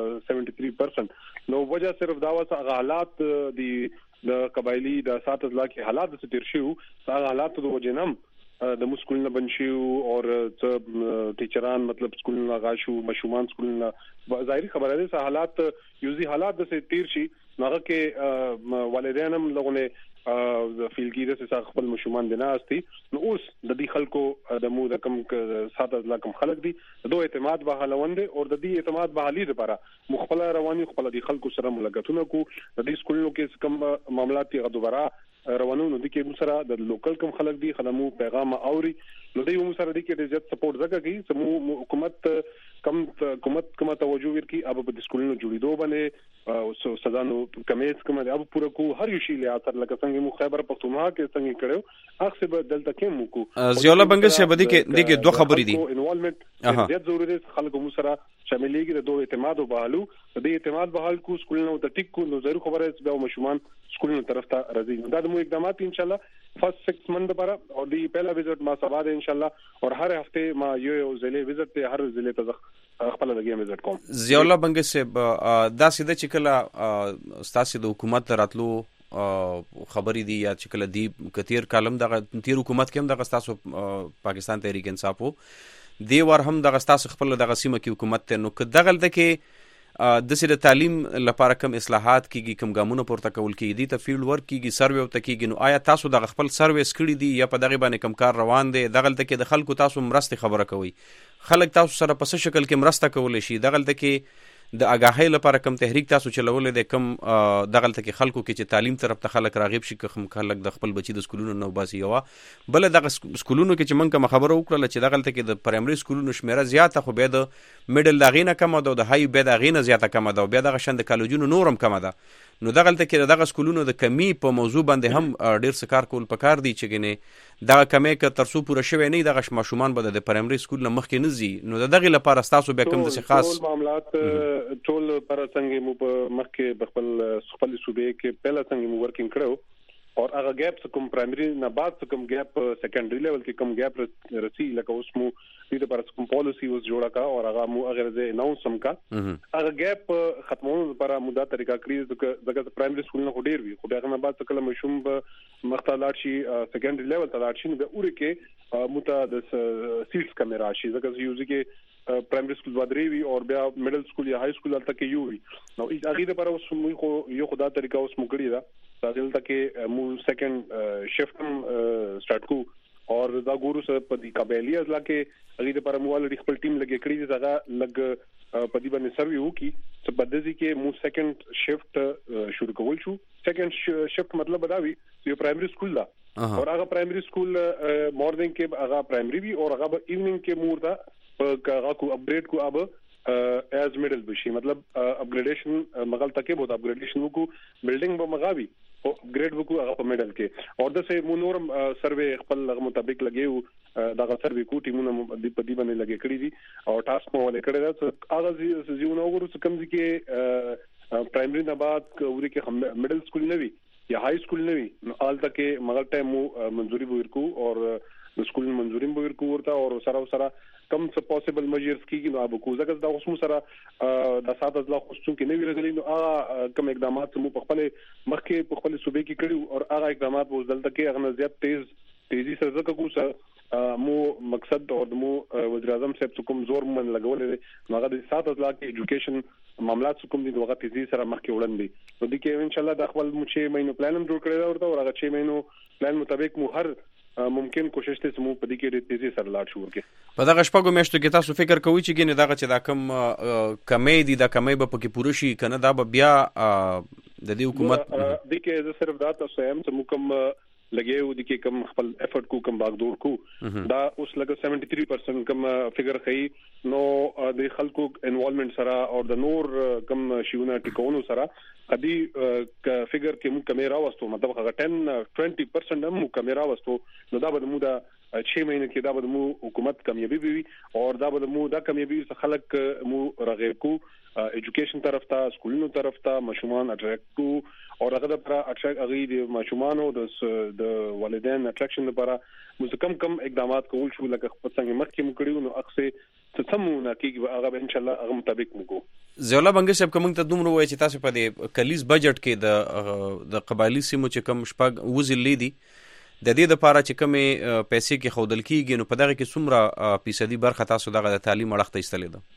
73% نو وجہ صرف دا واسه هغه حالات دی د قبایلی د 7000 کې حالات څه تیر شو هغه حالات د وجنم د مسکولونه بنشيو اور ټیچران مطلب سکولونه غاشو مشومان سکولونه ظاهري خبره ده حالات یوزي حالات د تیر شي هغه کې والدینم لغونه فیلګی د څخه خپل مشومان دي نه استي نو اوس د دې خلکو د مو د کم 7000 کم خلک دي دوه اعتماد به حلوند او د دې اعتماد به حلی لپاره مخبل رواني خپل د خلکو سره ملګرتونه کو د دې سکولونو کې کم معاملات غو دوباره روانونو د کې مسره د لوکل کم خلک دي خدمو پیغام اوري نو دوی مسره د کې د زیات سپورټ زګه کی سمو حکومت کم توجه ورکي اب په سکولونو جوړیدو باندې سزانو کمیس کوم اب پورا کو هر یو شی له اثر لکه څنګه مو خیبر پختونخوا کې څنګه کړو اخ به دلته کې مو کو زیولا بنګ شه بده کې دوه خبرې دي انوالمنت زیات ضروري دي خلکو مسره شاملېږي د دوه اعتماد او بحالو د اعتماد بحال کو سکولونو ته ټیک کو نو ضرور خبره به مشومان سکولونو طرف ته راځي دا د مو اقدامات ان شاء الله فرست 6 منت لپاره او دی پہلا وزټ ما سبا ده ان شاء الله اور هر هفته ما یو ضلع وزټ ته هر ضلع ته خپل لګي وزټ کوم زیولا بنګ شه دا سیده چې کله ستاسو د حکومت راتلو خبرې دي یا چې کله دی کثیر کالم د تیر حکومت کې هم د تاسو پاکستان تحریک انصاف دی ور هم د تاسو خپل د سیمه کې حکومت ته نو دغه کې د سره تعلیم لپاره کم اصلاحات کیږي کم ګامونه پورته کول کیږي د ته فیلډ ورک کیږي سروې او تکیږي نو آیا تاسو د خپل سرویس کړی دي یا په دغه باندې کم کار روان دي دغه کې د خلکو تاسو مرسته خبره کوي خلک تاسو سره په څه شکل کې مرسته کول شي دغه کې د اگاهی لپاره کم تحریک تاسو چلول دي کم دغه کې خلکو کې چې تعلیم طرف ته خلک راغب شي کوم خلک د خپل بچي د سکولونو نو باسي یو بل د سکولونو کې چې من کوم خبره وکړه چې دغه کې د پرایمري سکولونو شمیره زیاته خو به د میډل دغینه کم ده او د های به دغینه زیاته کم ده او بیا دغه شند کالجونو نورم کم ده نو دغه کې دغه سکولونو د کمی په موضوع باندې هم ډیر سکار کول پکار دي چې ګنه دغه کمی ک ترسو پوره شوی نه دغه ماشومان به د پرایمري سکول نه مخکې نه زی نو دغه لپاره تاسو به کوم د خاص معاملات ټول پر څنګه مو په مخکې خپل صوبې کې پهلا څنګه مو ورکینګ کړو اور هغه گیپ کوم پرایمري نه بعد کوم گیپ سیکنډري لیول کې کوم گیپ رسی لکه اوس مو دې لپاره کوم پالیسی اوس جوړه کا اور هغه مو اگر زه اناونس هم کا هغه گیپ ختمولو لپاره مودا طریقہ کړی دغه پرایمري سکول نه ډیر وی خو هغه نه بعد کله مشوم مختلات شي سیکنډري لیول ته لاړ شي نو به اوري کې مودا د سیټس کیمرا شي ځکه یوزي کې پرایمري سکول بدري وی او بیا میډل سکول یا های سکول تلته کې یو وی نو هغه لپاره اوس مو یو خدا طریقہ اوس مو کړی دا دلته کې مو سیکنډ شفت سٹارټ کو اور دا ګورو سره په دې قبایلی ازلا کې هغه لپاره مو ولې خپل ټیم لګې کړی دی هغه لګ په دې باندې سروي وکي چې په دې کې مو سیکنډ شفت شروع کول شو سیکنډ شفت مطلب دا وی یو پرایمري سکول دا اور هغه پرایمري سکول مارننګ کې هغه پرایمري وی اور هغه ایوننګ کې مور دا هغه کو اپګریډ کو اب ایز میډل بشي مطلب اپګریډیشن مغل تکي بہت اپګریډیشن کو بلډینګ به مغاوي ګریډ وکړو هغه په میډل کې او د سه مونورم سروې خپل مطابق لګیو دا سروې کو ټیمونه په دې باندې لګې کړی دي او ټاسک مو ولې کړی دا هغه زیونه وګورو کوم کې پرایمري نه بعد ورې کې میډل سکول نه وي یا های سکول نه وي نو آل تک مگر ټایم مو منځوري ورکو او د سکول منځوري ورکو ورته او سره کم څه پوسیبل میجرز کیږي نو ابو کوزه د اوسمو سره د 7000 خصوصو کې نه وی راغلي نو هغه کم اقدامات مو په خپل مخکې په خپل صوبې کې کړیو او هغه اقدامات وو دلته کې هغه زیات تیزی سره ځکه مو مقصد او مو وزیر اعظم صاحب کوم زور من لګولې نو هغه د 7000 کې ایجوکیشن معاملات کوم دي هغه تیزی سره مخکې وړاندې نو د کې ان شاء الله د خپل مو 6 مهینو پلان هم جوړ کړی دا ورته او هغه 6 مهینو پلان مطابق مو هر ممکن کوشش ته سمو په دې کې تیزی سره لاړ شو ورکه په دغه شپږو میاشتو کې تاسو فکر کوئ چې ګینه دغه چې دا کم کمې دي دا کمې به پکې پوره شي کنه دا به بیا د دې حکومت د کې زه صرف دا تاسو هم چې کوم لګیو د کې کم خپل افورت کو کم باغدور کو دا اوس لګه 73% کم فګر خي نو د خلکو انوالومنت سره او د نور کم شیونه ټیکونو سره ادي فګر کې مو کیمرا واستو مطلب هغه 10-20% مو کیمرا واستو نو دا به مو دا 6 مهینه کې دا به مو حکومت کامیابی وي او دا به مو دا کامیابی څخه خلک مو رغیب کو ایجوکیشن طرف ته سکولونو طرف ته مشومان اټریکټ کو او هغه د پر اټریکټ هغه د مشومانو د والدین اټریکشن لپاره مو کم اقدامات کول شو لکه څنګه مخکې مو کړیو نو اکثر تمونه کېږي هغه ان شاء الله هغه مطابق مو کو زیولا بنګ صاحب کوم ته دومره وایي چې تاسو په دې کلیز بجټ کې د قبایلی سیمو چې کم شپږ وزل لیدي د دې لپاره چې کومې پیسې کې خودل کیږي نو په دغه کې څومره فیصدي برخه تاسو دغه د تعلیم اړخ ته ایستلې ده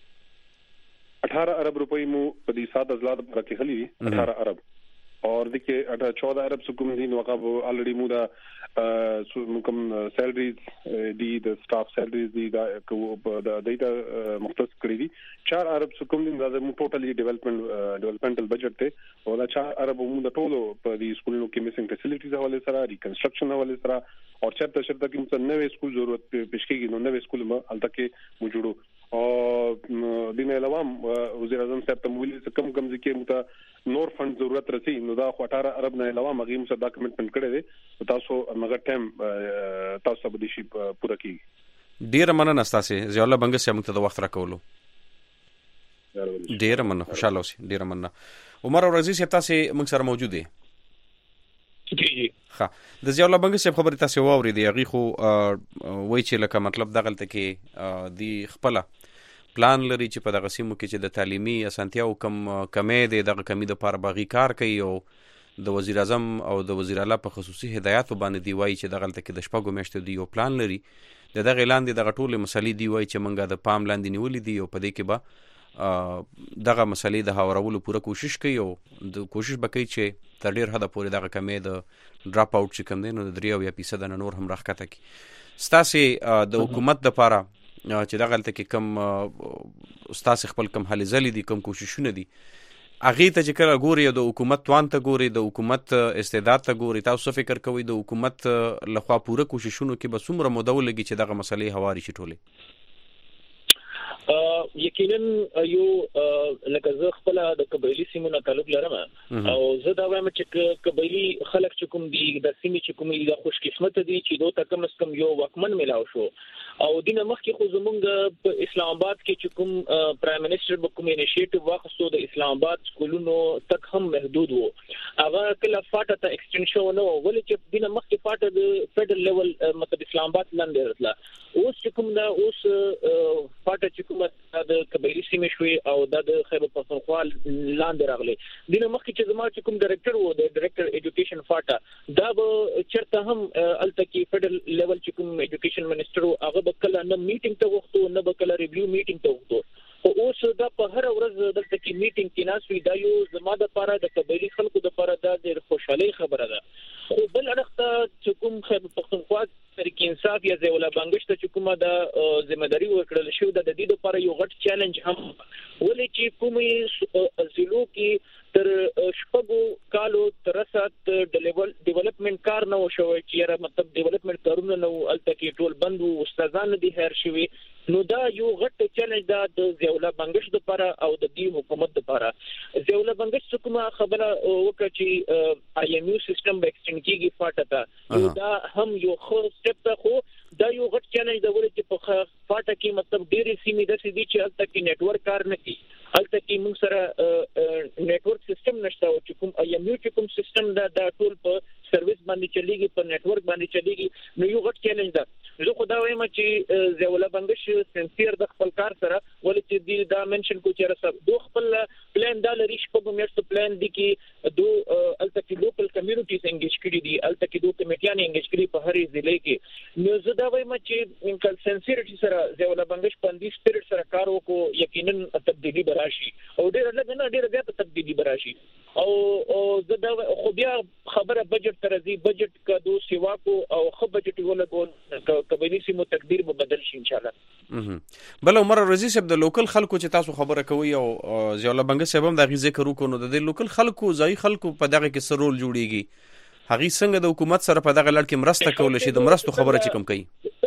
18 ارب روپۍ مو په دې 7000 لپاره کې خلی 18 ارب اور देखिए 14 ارب سکوم دي نو هغه الریډي مو دا کوم سیلریز دي د سټاف سیلریز دي دا د مختص کړی دي 4 ارب سکوم دي دا مو ټوټلی ډیولپمنټل بجټ ته او دا 4 ارب مو د ټولو په دې سکولونو کې میسنګ فیسیلیټیز حواله سره ریکنسټرکشن حواله سره او چرته کې څه نوې سکول ضرورت پېښ کېږي نو نوې سکول ما الته مو جوړو او دینه علاوه وزیر اعظم صاحب ته ویلي کم ځکه مو نور فند ضرورت رسی نو دا 18 ارب نه علاوه مغیم سره دا کمټمنټ کړی دی تاسو مګر ټایم تاسو به دې شي پوره کیږي ډیر مننه تاسو زیات الله بنګ سم ته د وخت راکولو ډیر مننه خوشاله اوسئ ډیر مننه عمر اورزي صاحب تاسو موږ سره موجود دي جی ها د زیات الله بنګ صاحب خبره تاسو واوري دی هغه خو وای چې لکه مطلب دغلت کې دی خپل پلان لري چې په دغه سیمو کې چې د تعلیمي اسانتیاو کمې دي دغه کمی د پاره باغی کار کوي او د وزیر اعظم او د وزیر اعلی په خصوصي هدایت باندې دی وایي چې دغلت کې د شپږو میاشتو دی یو پلان لري دغه اعلان دی دغه ټول مسلې دی وایي چې منګه د پام لاندې نیولې دي او په دې کې به دغه مسلې د هاورولو پوره کوشش کوي او د کوشش وکړي چې تر ډیر حد پورې دغه کمې د ډراپ اوټ چې کم دي نو د 3% نه نور هم راخته کی ستاسو د حکومت د پاره چې دغه تل کې کم استاد خپل کم حل زلي دي کم کوششونه دي اغه ته چې کله ګوري د حکومت توان ته ګوري د حکومت استعداد ته ګوري تاسو فکر کوئ د حکومت لخوا پوره کوششونه کې به څومره موده ولګي چې دغه مسلې هواري شي ټوله یقینا یو لکه زه خپل د قبایلی سیمو نه تعلق لرم او زه دا وایم چې قبایلی خلک چې کوم دي د سیمې چې کوم دي خوش قسمت دي چې دوی ته کم از کم یو وکمن ملاو شو او دینه مخکې خو زمونږ په اسلام آباد کې چې کوم پرایم منسٹر به کوم انیشیټیو واخصو د اسلام آباد سکولونو تک هم محدود وو هغه کله فاټه ته ایکسټنشن نو ولې چې دینه مخکې فاټه د فدرل لیول مطلب اسلام آباد لاندې راتله اوس چې کوم دا اوس فاټه چې کوم د قبایلی سیمې شوي او د خیبر پختونخوا لاندې راغلي دینه مخکې چې زما چې کوم ډایریکټر وو د ډایریکټر ایجوکیشن فاټه دا به چرته هم التکی فدرل لیول چې کوم ایجوکیشن منسٹر هغه بکله نه میټینګ ته وختو نه بکله ریویو میټینګ ته وختو او اوس دا په هر ورځ دلته کې میټینګ کې ناسوي دا یو زما د لپاره د قبایلی خلکو د لپاره دا ډېر خوشحالي خبره ده خو بل اړخته چې کوم خیبر پختونخوا تحریک انصاف یا زیولا بنګشت چې کومه د ذمہداري ورکړل شو د دې لپاره یو غټ چیلنج هم ولې چې کومې ضلعو کې تر شپږو کالو تر سات ډیولپمنٹ کار نه وشوي چې مطلب ډیولپمنٹ کارونه نو الته کې ټول بند وو استادان دي هر شوي نو دا یو غټ چیلنج دا د ضیاءالله بنگش لپاره او د دې حکومت لپاره. ضیاءالله بنگش کومه خبره وکړه چې آی ایم یو سیستم به ایکسټند کیږي فاټه دا هم یو خو سټپ ته خو دا یو غټ چیلنج دا ولې چې په فاټه کې مطلب ډېری سیمې د سې دي چې هلته کې نتورک کار نه کوي، هلته کې موږ سره نتورک سیستم نشته او چې کوم آی ایم یو چې کوم سیستم دا ټول په سرویس باندې چلیږي، په نتورک باندې چلیږي، نو یو غټ چیلنج ده. زه خو دا وایم چې ضیاءالله بنگش سنسیر د خپل کار سره ولې چې دی دا منشن کو چې رسب دو خپل پلان دا لري شپږ میاشتو پلان دی کې دو الته کې لوکل کمیونټیز انګیج کړي دي، الته کې دو کمیټیان انګیج کړي په هرې ضلع کې. نو زه دا وایم چې انکل سنسیریټي سره ضیاءالله بنگش باندې سپیرټ سره کار وکړو، یقینا تبدیلی براشي او ډېر لږ نه ډېر زیات تبدیلی براشي. او زه دا خو بیا خبره بجټ ترځي، بجټ کا دو سیوا کو او خو بجټ ولګو قبایلی سیمو تقدیر به بدل شي ان شاء الله. بل عمر رضی صاحب د لوکل خلکو چې تاسو خبره کوي او ضیاءالله بنگش صاحب هم د غیزه کرو کو نو د لوکل خلکو ځای خلکو په دغه کې څه رول جوړیږي، هغه څنګه د حکومت سره په دغه لړ کې مرسته کول شي، د مرستو خبره چې کوم کوي.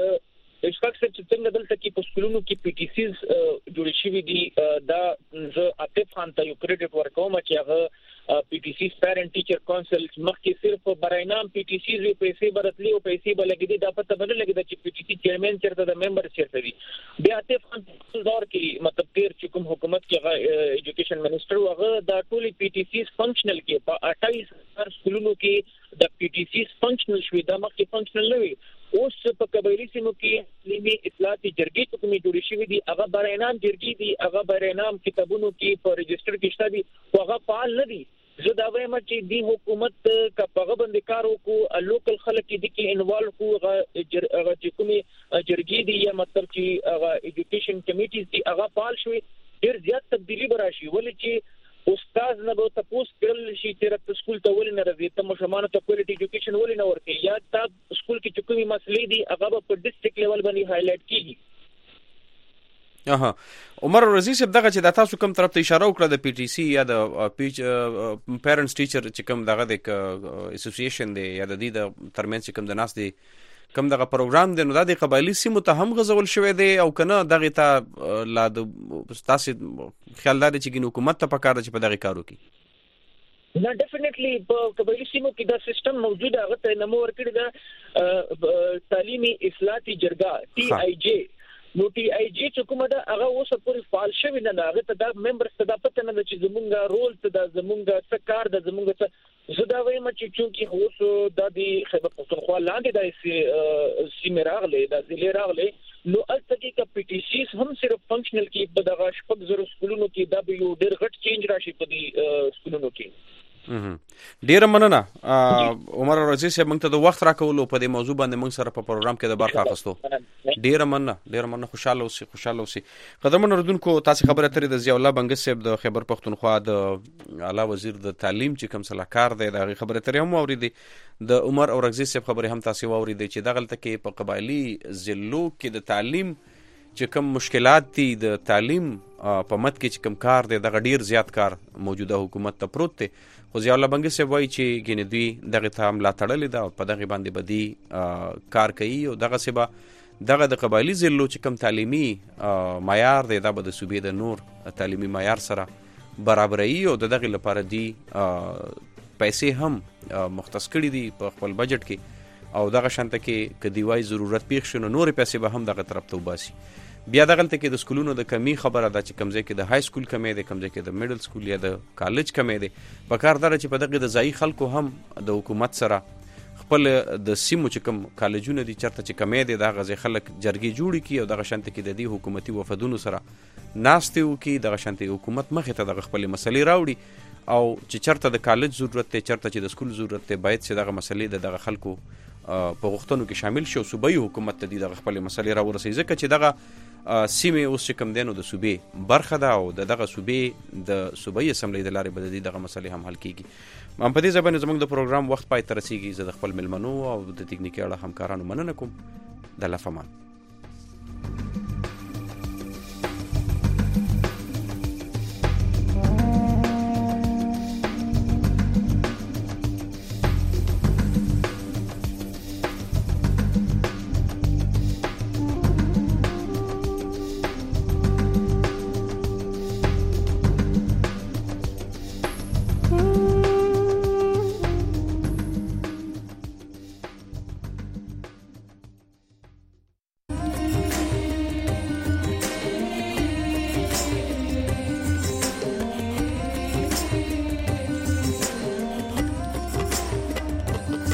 اشفاق صاحب چې څنګه دلته کې په سکولونو کې پی ټی سیز جوړ شوي دي، دا زه عاطف خان ته یو کریډټ ورکوم چې هغه پی ټی سی پیرنټ ټیچر کونسل مخکې صرف برینام پی ټی سیز پیسې برتلی او پیسې بلګیدي، دا پته بل لګیدا چې پی ټی سی چیرمن چیرته د ممبر چیرته وي. بیا عاطف خان په دور کې مطلب تیر چې کوم حکومت کې ایجوکیشن منسٹر هغه دا ټول پی ټی سیز فنکشنل کې په 28 سکولونو کې د پی ټی سیز فنکشنل شوي، دا مخکې فنکشنل نه وي. اوس په قبایلی سیمو کې علمي اصلاحاتي جرګې ته کومې جوړې شوې دي، هغه برینام جرګې دي، هغه برینام کتابونو کې په رجسټر کې شته دي، هغه فعال نه دي. زه دا وایم چې دی حکومت کا پغه باندې کار وکړو، لوکل خلک دي کې انوالو کو هغه چې کومې جرګې دي یا مطلب چې هغه ایجوکیشن کمیټیز دي هغه فعال شوي، ډېر زیات تبدیلی براشي. ولې چې استاد نه به تاسو کړل شي چې رات سکول ته ولې نه راځي، ته مشمانه ته کوالټي ایجوکیشن ولې نه ورکړي، یا تا سکول کې چې کومې مسلې دي هغه په ډیسټریکټ لیول باندې هایلایټ کیږي. عمر رضی صاحب دغه چې د تاسو کوم طرف ته اشاره وکړه د پی ټی سی یا د پیرنټس ټیچر چې کوم دغه د اسوسییشن دی یا د دې د ترمنځ چې کوم د ناس دی کوم دغه پروګرام دی، نو د قبایلی سیمو ته هم غزول شوی دی او کنه دغه ته لا د تاسو خیال لري چې حکومت ته پکاره چې په دغه کار وکړي؟ نه ډیفینیټلی په قبایلی سیمو کې دا سیستم موجود هغه ته نمو ورکړي دا تعلیمي اصلاحاتي جرګه ټي آی جی. نو ټي آی جی چې کومه ده هغه اوس پورې فعال شوی نه ده، هغه ته دا ممبرز ته دا پته نه ده چې زمونږ رول ته دا زمونږ څه کار ده زمونږ څه. زه دا وایم چې چونکې اوس دا د خیبر پښتونخوا لاندې دا سیمې راغلي، دا ضلع راغلي، نو الته کې کا پی ټی سیز هم صرف فنکشنل کې په دغه شپږ زره سکولونو کې دا به یو ډېر غټ چینج راشي په دې سکولونو کې. ډیره مننه عمر رضی صاحب موږ ته د وخت راکولو په دې موضوع باندې موږ سره په پروګرام کې د برخه اخیستو. ډیره مننه خوشاله اوسئ. قدرمن اردوونکو تاسو خبره ترې د ضیاءالله بنگش صاحب د خیبر پښتونخوا د اعلی وزیر د تعلیم چې کوم صلاحکار دی د خبره ترې هم اوریدي، د عمر او رضی صاحب خبره هم تاسو اوریدي چې دغلته کې په قبایلی ضلعو کې د تعلیم چې کوم مشکلات دي، د تعلیم په مت کې چې کوم کار دی دغه ډیر زیات کار موجوده حکومت ته پروت دی. خو ضیاءالله بنگش صاحب وایي چې ګینې دوی دغه ته هم لا تړلې ده او په دغه باندې بدی کار کوي او دغه سبا دغه د قبایلی ضلعو چې کوم تعلیمي معیار دی دا به د صوبې د نور تعلیمي معیار سره برابرایي او دغه لپاره دی پیسې هم مختص کړي دي په خپل بجټ کې او دغه شانته کې کدی وای ضرورت پیښ شونه نور پیسې به هم دغه طرف ته وباسي. بیا دغلته کې د سکولونو د کمی خبره ده چې کمزې کې د های سکول کمی دی، کمزې کې د میډل سکول یا د کالج کمی دی. په کار دره چې په دغه د ځای خلکو هم د حکومت سره خپل د سیمو چې کوم کالجونه دي چرته چې کمی دی دغه ځای خلک جرګې جوړي کی او دغه شانته کې د دې حکومتي وفدونو سره ناستې وکي، دغه شانته حکومت مخې ته دغه خپل مسلې راوړي او چې چرته د کالج ضرورت دی چرته چې د سکول ضرورت دی باید چې دغه مسلې دغه خلکو په غوښتنو کې شامل شي او صوبایي حکومت ته دغه خپل مسلې راورسي، ځکه چې دغه سیمې اوس چې کوم دی نو د صوبې برخه ده او دغه صوبې د صوبایي اسمبلی د لارې به دغه مسلې هم حل کیږي. په دې ځای باندې زموږ د پروګرام وخت پای ته رسیږي. زه د خپل ملمنو او د تکنیکي اړه همکارانو مننه کوم. د الله فمان.